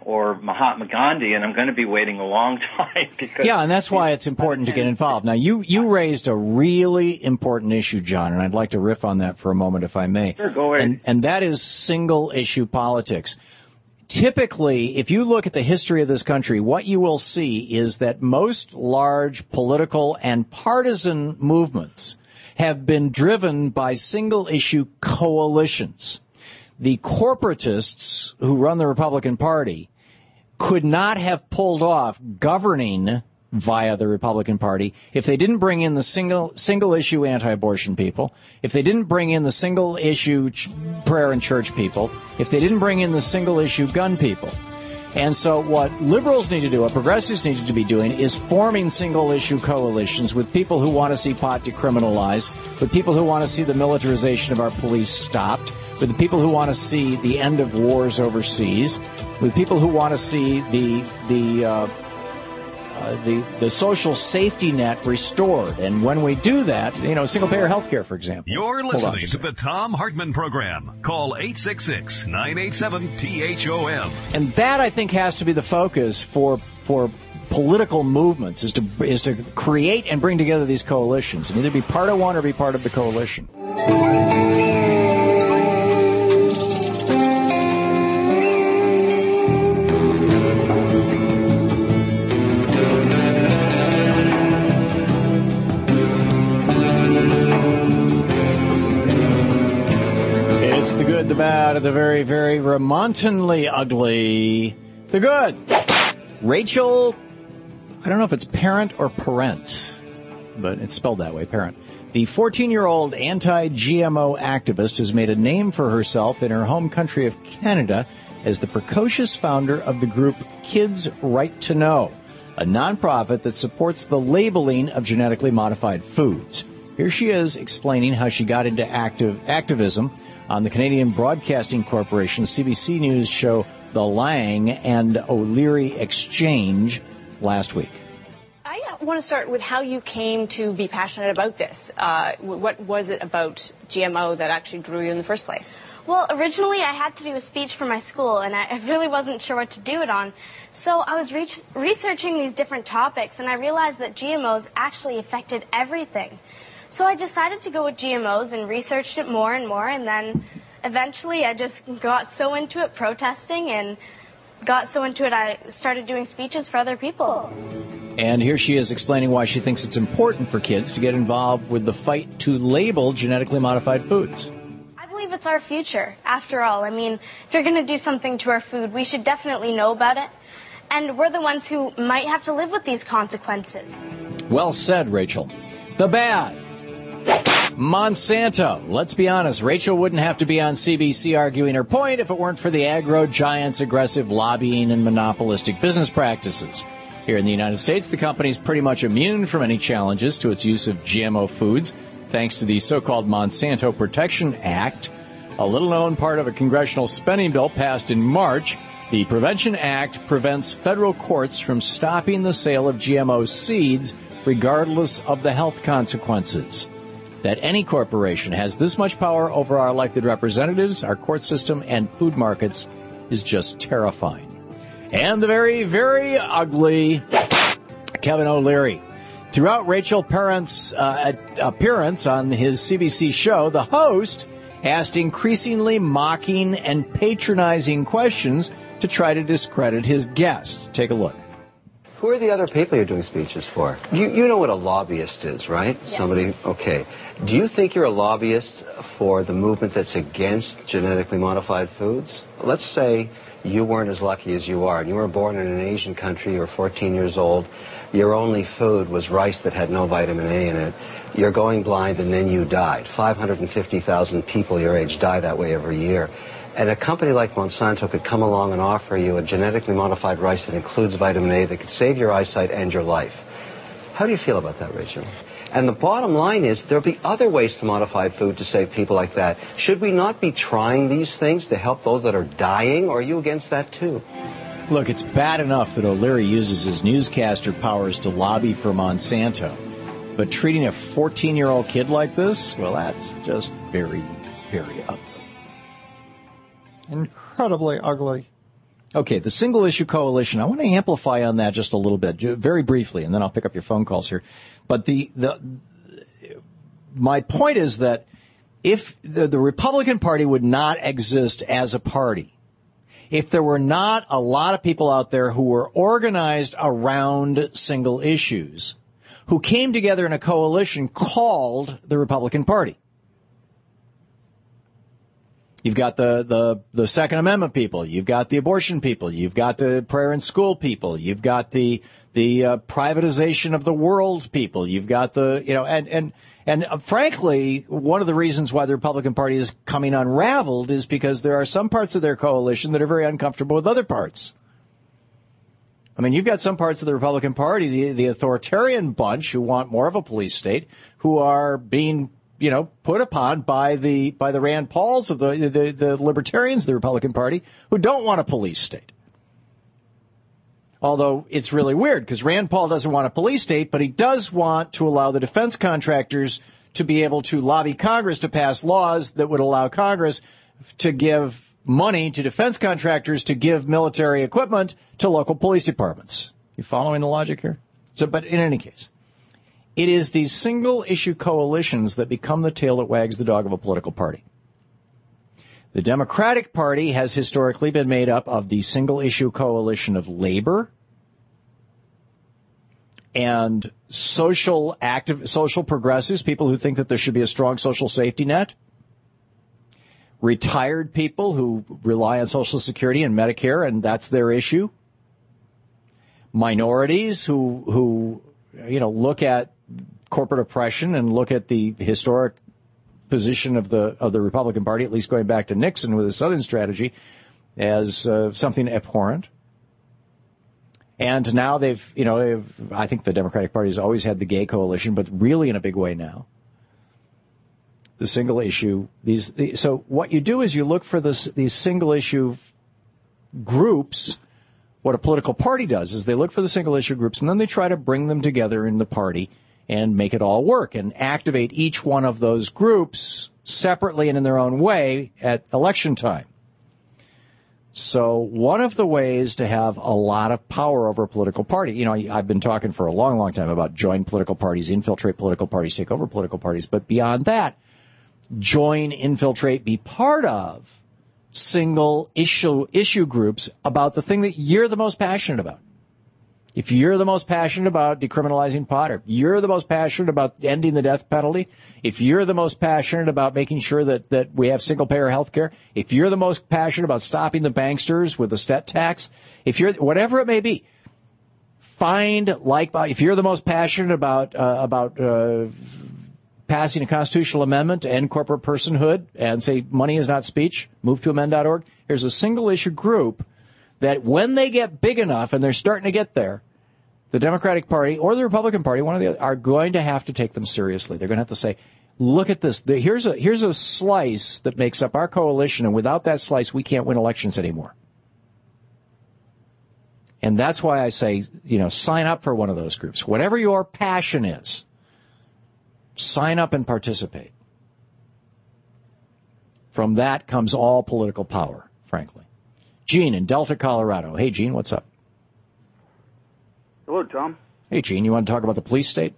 or Mahatma Gandhi, and I'm going to be waiting a long time. Because yeah, and that's why it's important to get involved. Now, you, you raised a really important issue, John, and I'd like to riff on that for a moment, if I may. Sure, go ahead. And, and that is single-issue politics. Typically, if you look at the history of this country, what you will see is that most large political and partisan movements have been driven by single-issue coalitions. The corporatists who run the Republican Party could not have pulled off governing via the Republican Party if they didn't bring in the single single issue anti-abortion people, if they didn't bring in the single issue ch- prayer and church people, if they didn't bring in the single issue gun people. And so what liberals need to do, what progressives need to be doing, is forming single issue coalitions with people who want to see pot decriminalized, with people who want to see the militarization of our police stopped, with the people who want to see the end of wars overseas, with people who want to see the the uh, uh, the the social safety net restored. And when we do that, you know, single-payer health care, for example. You're listening to the Tom Hartman Program. Call eight six six, nine eight seven, T H O M. And that, I think, has to be the focus for for political movements, is to is to create and bring together these coalitions, and either be part of one or be part of the coalition. The bad, the very, very remontingly ugly, the good. Rachel, I don't know if it's parent or parent, but it's spelled that way, parent. The fourteen-year-old anti-G M O activist has made a name for herself in her home country of Canada as the precocious founder of the group Kids Right to Know, a nonprofit that supports the labeling of genetically modified foods. Here she is explaining how she got into active activism on the Canadian Broadcasting Corporation C B C News show The Lang and O'Leary Exchange last week. I want to start with how you came to be passionate about this. Uh, what was it about G M O that actually drew you in the first place? Well, originally I had to do a speech for my school, and I really wasn't sure what to do it on. So I was re- researching these different topics, and I realized that G M Os actually affected everything. So I decided to go with G M Os and researched it more and more, and then eventually I just got so into it protesting and got so into it I started doing speeches for other people. And here she is explaining why she thinks it's important for kids to get involved with the fight to label genetically modified foods. I believe it's our future, after all. I mean, if you're going to do something to our food, we should definitely know about it. And we're the ones who might have to live with these consequences. Well said, Rachel. The bad. Monsanto. Let's be honest, Rachel wouldn't have to be on C B C arguing her point if it weren't for the agro giant's aggressive lobbying and monopolistic business practices. Here in the United States, the company's pretty much immune from any challenges to its use of G M O foods, thanks to the so-called Monsanto Protection Act, a little-known part of a congressional spending bill passed in March. The Prevention Act prevents federal courts from stopping the sale of G M O seeds regardless of the health consequences. That any corporation has this much power over our elected representatives, our court system, and food markets is just terrifying. And the very, very ugly Kevin O'Leary. Throughout Rachel Parent's uh, appearance on his C B C show, the host asked increasingly mocking and patronizing questions to try to discredit his guest. Take a look. Who are the other people you're doing speeches for? You you know what a lobbyist is, right? Yes. Somebody, okay. Do you think you're a lobbyist for the movement that's against genetically modified foods? Let's say you weren't as lucky as you are, and you were born in an Asian country, you were fourteen years old, your only food was rice that had no vitamin A in it, you're going blind, and then you died. five hundred fifty thousand people your age die that way every year. And a company like Monsanto could come along and offer you a genetically modified rice that includes vitamin A that could save your eyesight and your life. How do you feel about that, Rachel? And the bottom line is there'll be other ways to modify food to save people like that. Should we not be trying these things to help those that are dying, or are you against that too? Look, it's bad enough that O'Leary uses his newscaster powers to lobby for Monsanto. But treating a fourteen-year-old kid like this, well, that's just very, very ugly. Incredibly ugly. Okay, the single issue coalition. I want to amplify on that just a little bit, very briefly, and then I'll pick up your phone calls here. But the the my point is that if the, the Republican Party would not exist as a party, if there were not a lot of people out there who were organized around single issues, who came together in a coalition called the Republican Party. You've got the, the, the Second Amendment people. You've got the abortion people. You've got the prayer in school people. You've got the the uh, privatization of the world people. You've got the, you know, and, and, and uh, frankly, one of the reasons why the Republican Party is coming unraveled is because there are some parts of their coalition that are very uncomfortable with other parts. I mean, you've got some parts of the Republican Party, the, the authoritarian bunch who want more of a police state, who are being you know, put upon by the by the Rand Pauls of the, the the libertarians of the Republican Party who don't want a police state. Although it's really weird because Rand Paul doesn't want a police state, but he does want to allow the defense contractors to be able to lobby Congress to pass laws that would allow Congress to give money to defense contractors to give military equipment to local police departments. You following the logic here? So, but in any case. It is these single-issue coalitions that become the tail that wags the dog of a political party. The Democratic Party has historically been made up of the single-issue coalition of labor and social active, social progressives, people who think that there should be a strong social safety net, retired people who rely on Social Security and Medicare, and that's their issue, minorities who who you know look at corporate oppression and look at the historic position of the of the Republican Party, at least going back to Nixon with his Southern strategy, as uh, something abhorrent. And now they've, you know, they've, I think the Democratic Party has always had the gay coalition, but really in a big way now. The single issue, these, the, so what you do is you look for this, these single issue groups. What a political party does is they look for the single issue groups and then they try to bring them together in the party and make it all work and activate each one of those groups separately and in their own way at election time. So one of the ways to have a lot of power over a political party, you know, I've been talking for a long, long time about join political parties, infiltrate political parties, take over political parties, but beyond that, join, infiltrate, be part of single issue issue groups about the thing that you're the most passionate about. If you're the most passionate about decriminalizing pot, or if you're the most passionate about ending the death penalty, if you're the most passionate about making sure that, that we have single-payer health care, if you're the most passionate about stopping the banksters with the stet tax, if you're whatever it may be, find like if you're the most passionate about uh, about uh, passing a constitutional amendment to end corporate personhood and say money is not speech, move to amend dot org. Here's a single-issue group that when they get big enough, and they're starting to get there, the Democratic Party or the Republican Party, one of the other, are going to have to take them seriously. They're going to have to say, look at this. Here's a, here's a slice that makes up our coalition, and without that slice, we can't win elections anymore. And that's why I say, you know, sign up for one of those groups. Whatever your passion is, sign up and participate. From that comes all political power, frankly. Gene in Delta, Colorado. Hey, Gene, what's up? Hello, Tom. Hey, Gene, you want to talk about the police state?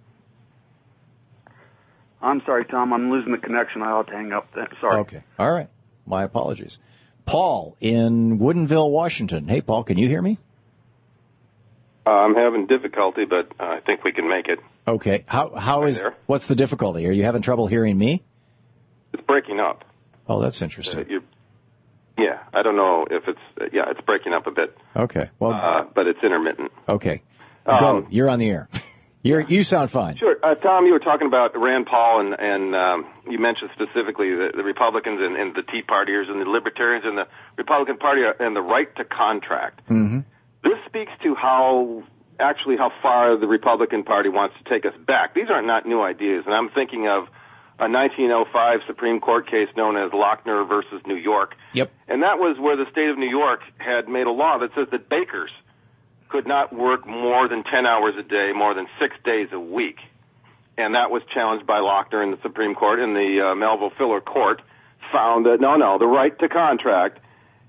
I'm sorry, Tom. I'm losing the connection. I ought to hang up then. Sorry. Okay. All right. My apologies. Paul in Woodinville, Washington. Hey, Paul, can you hear me? Uh, I'm having difficulty, but uh, I think we can make it. Okay. How How Hi is, there. what's the difficulty? Are you having trouble hearing me? It's breaking up. Oh, that's interesting. Uh, you Yeah, I don't know if it's, uh, yeah, it's breaking up a bit. Okay. Well, uh, but it's intermittent. Okay. Um, Go. You're on the air. You're, you sound fine. Sure. Uh, Tom, you were talking about Rand Paul, and, and um, you mentioned specifically the, the Republicans and, and the Tea Partiers and the Libertarians and the Republican Party and the right to contract. Mm-hmm. This speaks to how, actually, how far the Republican Party wants to take us back. These are not new ideas, and I'm thinking of a nineteen oh five Supreme Court case known as Lochner versus New York. Yep. And that was where the state of New York had made a law that says that bakers could not work more than ten hours a day, more than six days a week. And that was challenged by Lochner in the Supreme Court, and the uh, Melville Filler Court found that, no, no, the right to contract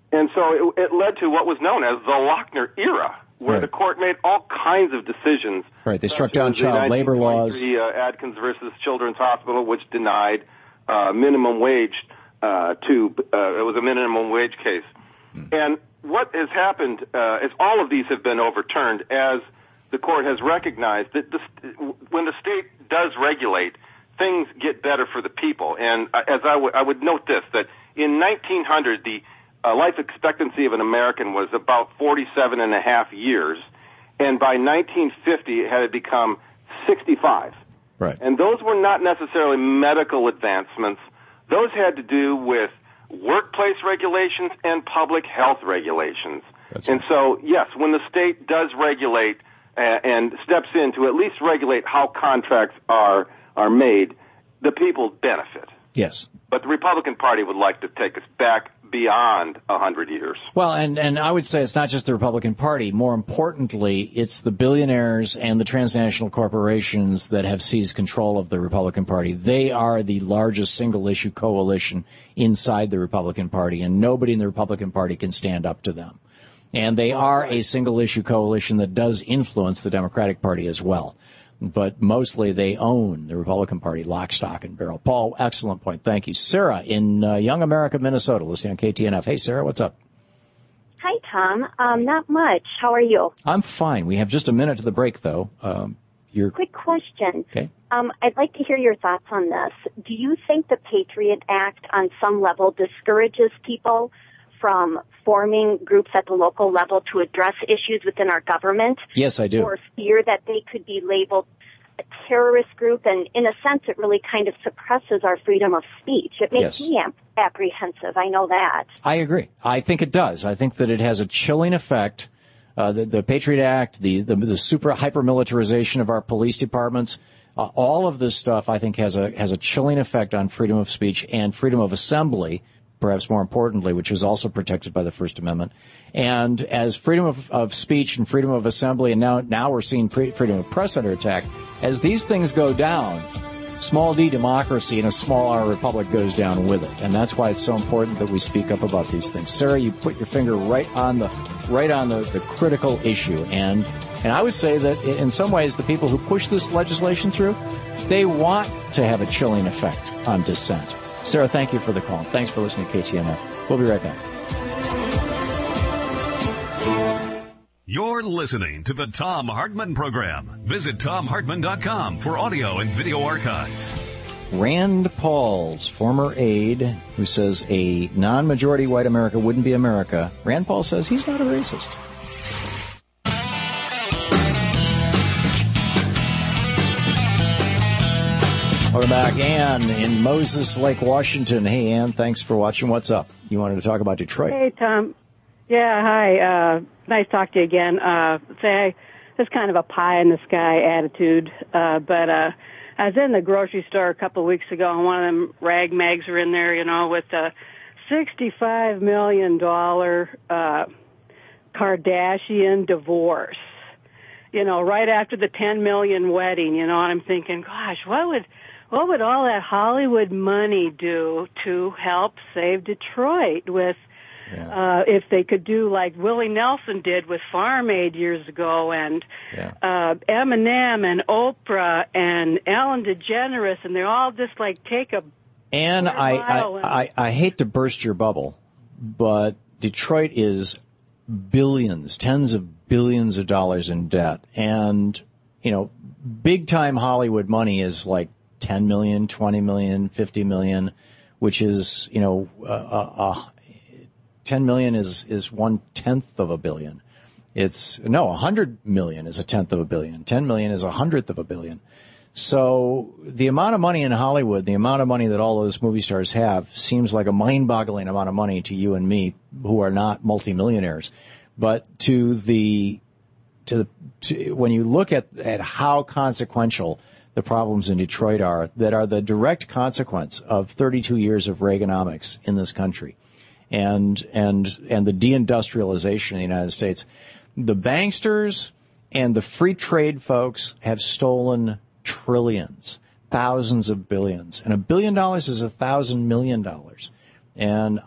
And so it, it led to what was known as the Lochner era, where Right. the court made all kinds of decisions. Right, they struck down child labor laws. The uh, Adkins versus Children's Hospital, which denied uh, minimum wage uh, to, uh, it was a minimum wage case. Hmm. And what has happened uh, is all of these have been overturned as the court has recognized that the, when the state does regulate, things get better for the people. And uh, as I, w- I would note this, that in nineteen hundred, the uh, life expectancy of an American was about forty-seven and a half years. And by nineteen fifty, it had become sixty-five. Right. And those were not necessarily medical advancements. Those had to do with workplace regulations and public health regulations. That's and right. so, yes, when the state does regulate uh, and steps in to at least regulate how contracts are are made, the people benefit. Yes. But the Republican Party would like to take us back beyond a hundred years. Well, and, and I would say it's not just the Republican Party. More importantly, it's the billionaires and the transnational corporations that have seized control of the Republican Party. They are the largest single-issue coalition inside the Republican Party, and nobody in the Republican Party can stand up to them. And they are a single-issue coalition that does influence the Democratic Party as well. But mostly they own the Republican Party, lock, stock, and barrel. Paul, excellent point. Thank you. Sarah in uh, Young America, Minnesota, listening on K T N F. Hey, Sarah, what's up? Hi, Tom. Um, not much. How are you? I'm fine. We have just a minute to the break, though. Um, you're... Quick question. Okay. Um, I'd like to hear your thoughts on this. Do you think the Patriot Act on some level discourages people from forming groups at the local level to address issues within our government? Yes, I do. Or fear that they could be labeled a terrorist group, and in a sense it really kind of suppresses our freedom of speech. It makes Yes. me apprehensive, I know that. I agree. I think it does. I think that it has a chilling effect. Uh, the, the Patriot Act, the, the, the super hyper-militarization of our police departments, uh, all of this stuff I think has a has a chilling effect on freedom of speech and freedom of assembly, perhaps more importantly, which is also protected by the First Amendment. And as freedom of, of speech and freedom of assembly, and now now we're seeing pre- freedom of press under attack, as these things go down, small d democracy in a small r republic goes down with it. And that's why it's so important that we speak up about these things. Sarah, you put your finger right on the right on the, the critical issue. And and I would say that in some ways the people who push this legislation through, they want to have a chilling effect on dissent. Sarah, thank you for the call. Thanks for listening to K T N F. We'll be right back. You're listening to the Thom Hartmann Program. Visit tom hartmann dot com for audio and video archives. Rand Paul's former aide, who says a non-majority white America wouldn't be America, Rand Paul says he's not a racist. Welcome back. Ann in Moses Lake, Washington. Hey, Ann, thanks for watching. What's up? You wanted to talk about Detroit. Hey, Tom. Yeah, hi. Uh, nice to talk to you again. Uh, say, it's kind of a pie-in-the-sky attitude, uh, but uh, I was in the grocery store a couple of weeks ago, and one of them rag mags were in there, you know, with a sixty-five million dollars uh, Kardashian divorce, you know, right after the ten million dollars wedding, you know, and I'm thinking, gosh, what would... What would all that Hollywood money do to help save Detroit with, yeah. uh, if they could do like Willie Nelson did with Farm Aid years ago, and yeah. uh, Eminem and Oprah and Ellen DeGeneres, and they all just like take a... And I, I, I, I hate to burst your bubble, but Detroit is billions, tens of billions of dollars in debt. And, you know, big-time Hollywood money is like ten million, twenty million, fifty million, which is, you know, uh, uh, ten million is, is one tenth of a billion. It's, no, one hundred million is a tenth of a billion. ten million is a hundredth of a billion. So the amount of money in Hollywood, the amount of money that all those movie stars have, seems like a mind-boggling amount of money to you and me, who are not multimillionaires. But to the, to the, to, when you look at, at how consequential the problems in Detroit are, that are the direct consequence of thirty-two years of Reaganomics in this country, and and and the deindustrialization in the United States. The banksters and the free trade folks have stolen trillions, thousands of billions, and a billion dollars is a thousand million dollars. And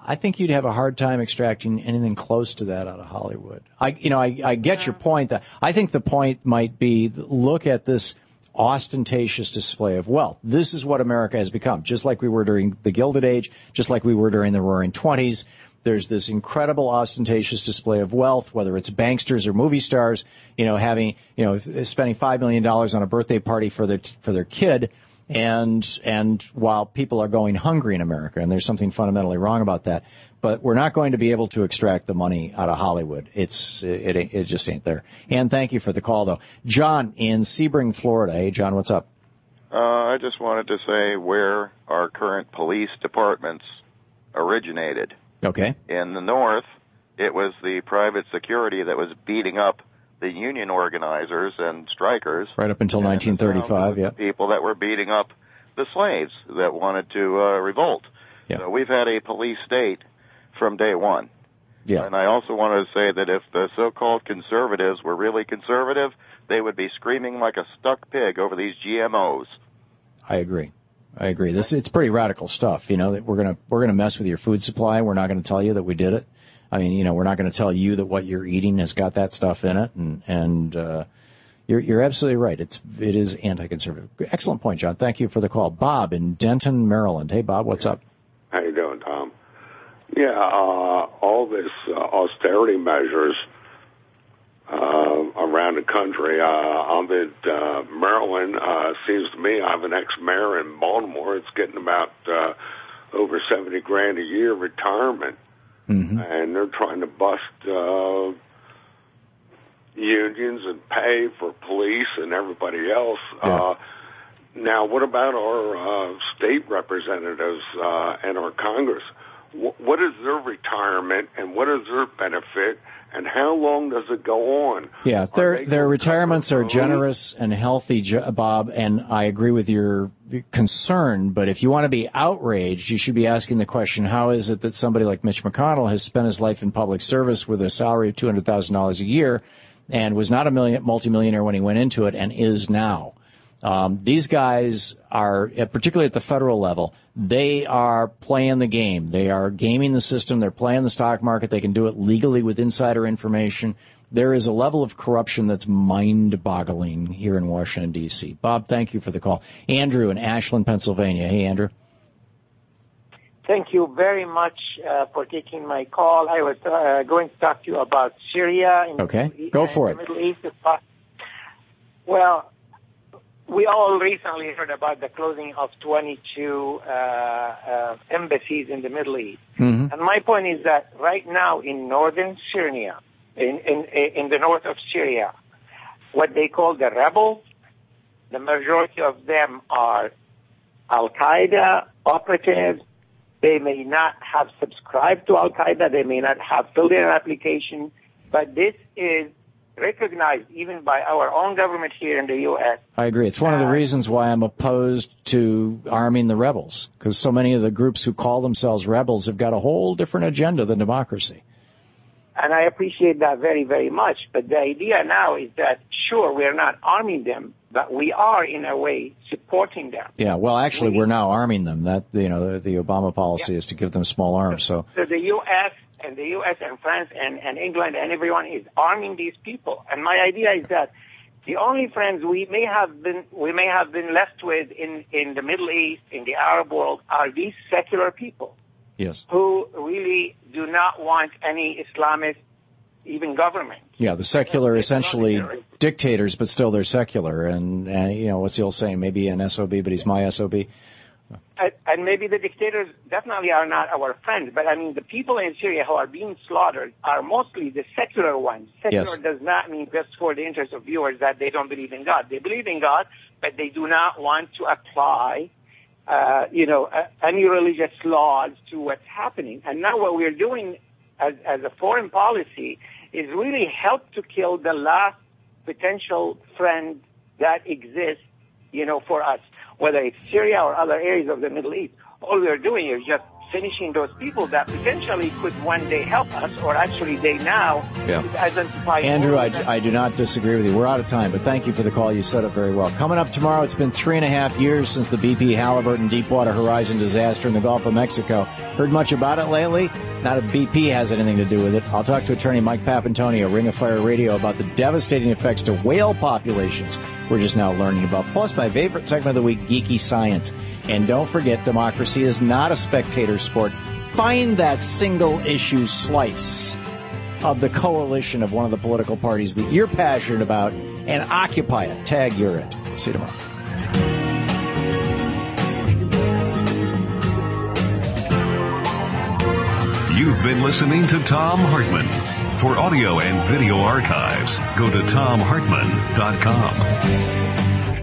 I think you'd have a hard time extracting anything close to that out of Hollywood. I, you know, I, I get your point. That I think the point might be, look at this ostentatious display of wealth. This is what America has become, just like we were during the Gilded Age, just like we were during the Roaring Twenties. There's this incredible ostentatious display of wealth, whether it's banksters or movie stars, you know, having, you know, spending five million dollars on a birthday party for their for their kid, and and while people are going hungry in America, and there's something fundamentally wrong about that. But we're not going to be able to extract the money out of Hollywood. It's it it, it just ain't there. And thank you for the call, though. John in Sebring, Florida. Hey, John, what's up? Uh, I just wanted to say where our current police departments originated. Okay. In the North, it was the private security that was beating up the union organizers and strikers. Right up until nineteen thirty-five, yeah. People that were beating up the slaves that wanted to uh, revolt. Yeah. So we've had a police state from day one. Yeah. And I also wanted to say that if the so-called conservatives were really conservative, they would be screaming like a stuck pig over these G M Os. I agree. I agree. This it's pretty radical stuff. You know, that we're gonna we're gonna mess with your food supply. We're not going to tell you that we did it. I mean, you know, we're not going to tell you that what you're eating has got that stuff in it. And and uh, you're you're absolutely right. It's it is anti-conservative. Excellent point, John. Thank you for the call. Bob in Denton, Maryland. Hey, Bob, what's up? How you doing, Tom? Yeah, uh, all this uh, austerity measures uh, around the country. Uh, I'm in uh, Maryland. Uh, seems to me I have an ex-mayor in Baltimore. It's getting about uh, over seventy grand a year retirement, mm-hmm. and they're trying to bust uh, unions and pay for police and everybody else. Yeah. Uh, now, what about our uh, state representatives uh, and our Congress? What is their retirement and what is their benefit and how long does it go on? Yeah, their their retirements are generous and healthy, Bob, and I agree with your concern, but if you want to be outraged, you should be asking the question, how is it that somebody like Mitch McConnell has spent his life in public service with a salary of two hundred thousand dollars a year and was not a million, multimillionaire when he went into it and is now? Um, these guys are, particularly at the federal level, they are playing the game. They are gaming the system. They're playing the stock market. They can do it legally with insider information. There is a level of corruption that's mind-boggling here in Washington, D C Bob, thank you for the call. Andrew in Ashland, Pennsylvania. Hey, Andrew. Thank you very much uh, for taking my call. I was uh, going to talk to you about Syria. In okay, the, go in for the it. Middle East. Well, we all recently heard about the closing of twenty-two uh, uh, embassies in the Middle East. Mm-hmm. And my point is that right now in northern Syria, in, in, in the north of Syria, what they call the rebels, the majority of them are Al-Qaeda operatives. They may not have subscribed to Al-Qaeda. They may not have filled in an application. But this is recognized even by our own government here in the U S. I agree. It's one of the reasons why I'm opposed to arming the rebels, because so many of the groups who call themselves rebels have got a whole different agenda than democracy. And I appreciate that very, very much. But the idea now is that, sure, we're not arming them, but we are, in a way, supporting them. Yeah, well, actually, we're now arming them. That, you know, the, the Obama policy yeah. is to give them small arms. So, so the U S and the U S and France and, and England and everyone is arming these people. And my idea is that the only friends we may have been we may have been left with in, in the Middle East, in the Arab world, are these secular people. Yes. Who really do not want any Islamist, even government. Yeah, the secular, essentially dictators, but still they're secular. And, uh, you know, what's the old saying? Maybe an S O B, but he's my S O B. And, and maybe the dictators definitely are not our friends, but I mean the people in Syria who are being slaughtered are mostly the secular ones. Secular yes. does not mean just for the interest of viewers that they don't believe in God. They believe in God, but they do not want to apply, uh, you know, uh, any religious laws to what's happening. And now what we're doing as, as a foreign policy is really help to kill the last potential friend that exists, you know, for us. Whether it's Syria or other areas of the Middle East, all we're doing is just finishing those people that potentially could one day help us, or actually they now yeah. identify. Andrew, I, I do not disagree with you. We're out of time, but thank you for the call. You said it very well. Coming up tomorrow, it's been three and a half years since the B P Halliburton Deepwater Horizon disaster in the Gulf of Mexico. Heard much about it lately? Not if B P has anything to do with it. I'll talk to attorney Mike Papantonio, Ring of Fire Radio, about the devastating effects to whale populations we're just now learning about. Plus, my favorite segment of the week, Geeky Science. And don't forget, democracy is not a spectator sport. Find that single-issue slice of the coalition of one of the political parties that you're passionate about and occupy it. Tag you're it. See you tomorrow. You've been listening to Thom Hartmann. For audio and video archives, go to thom hartmann dot com.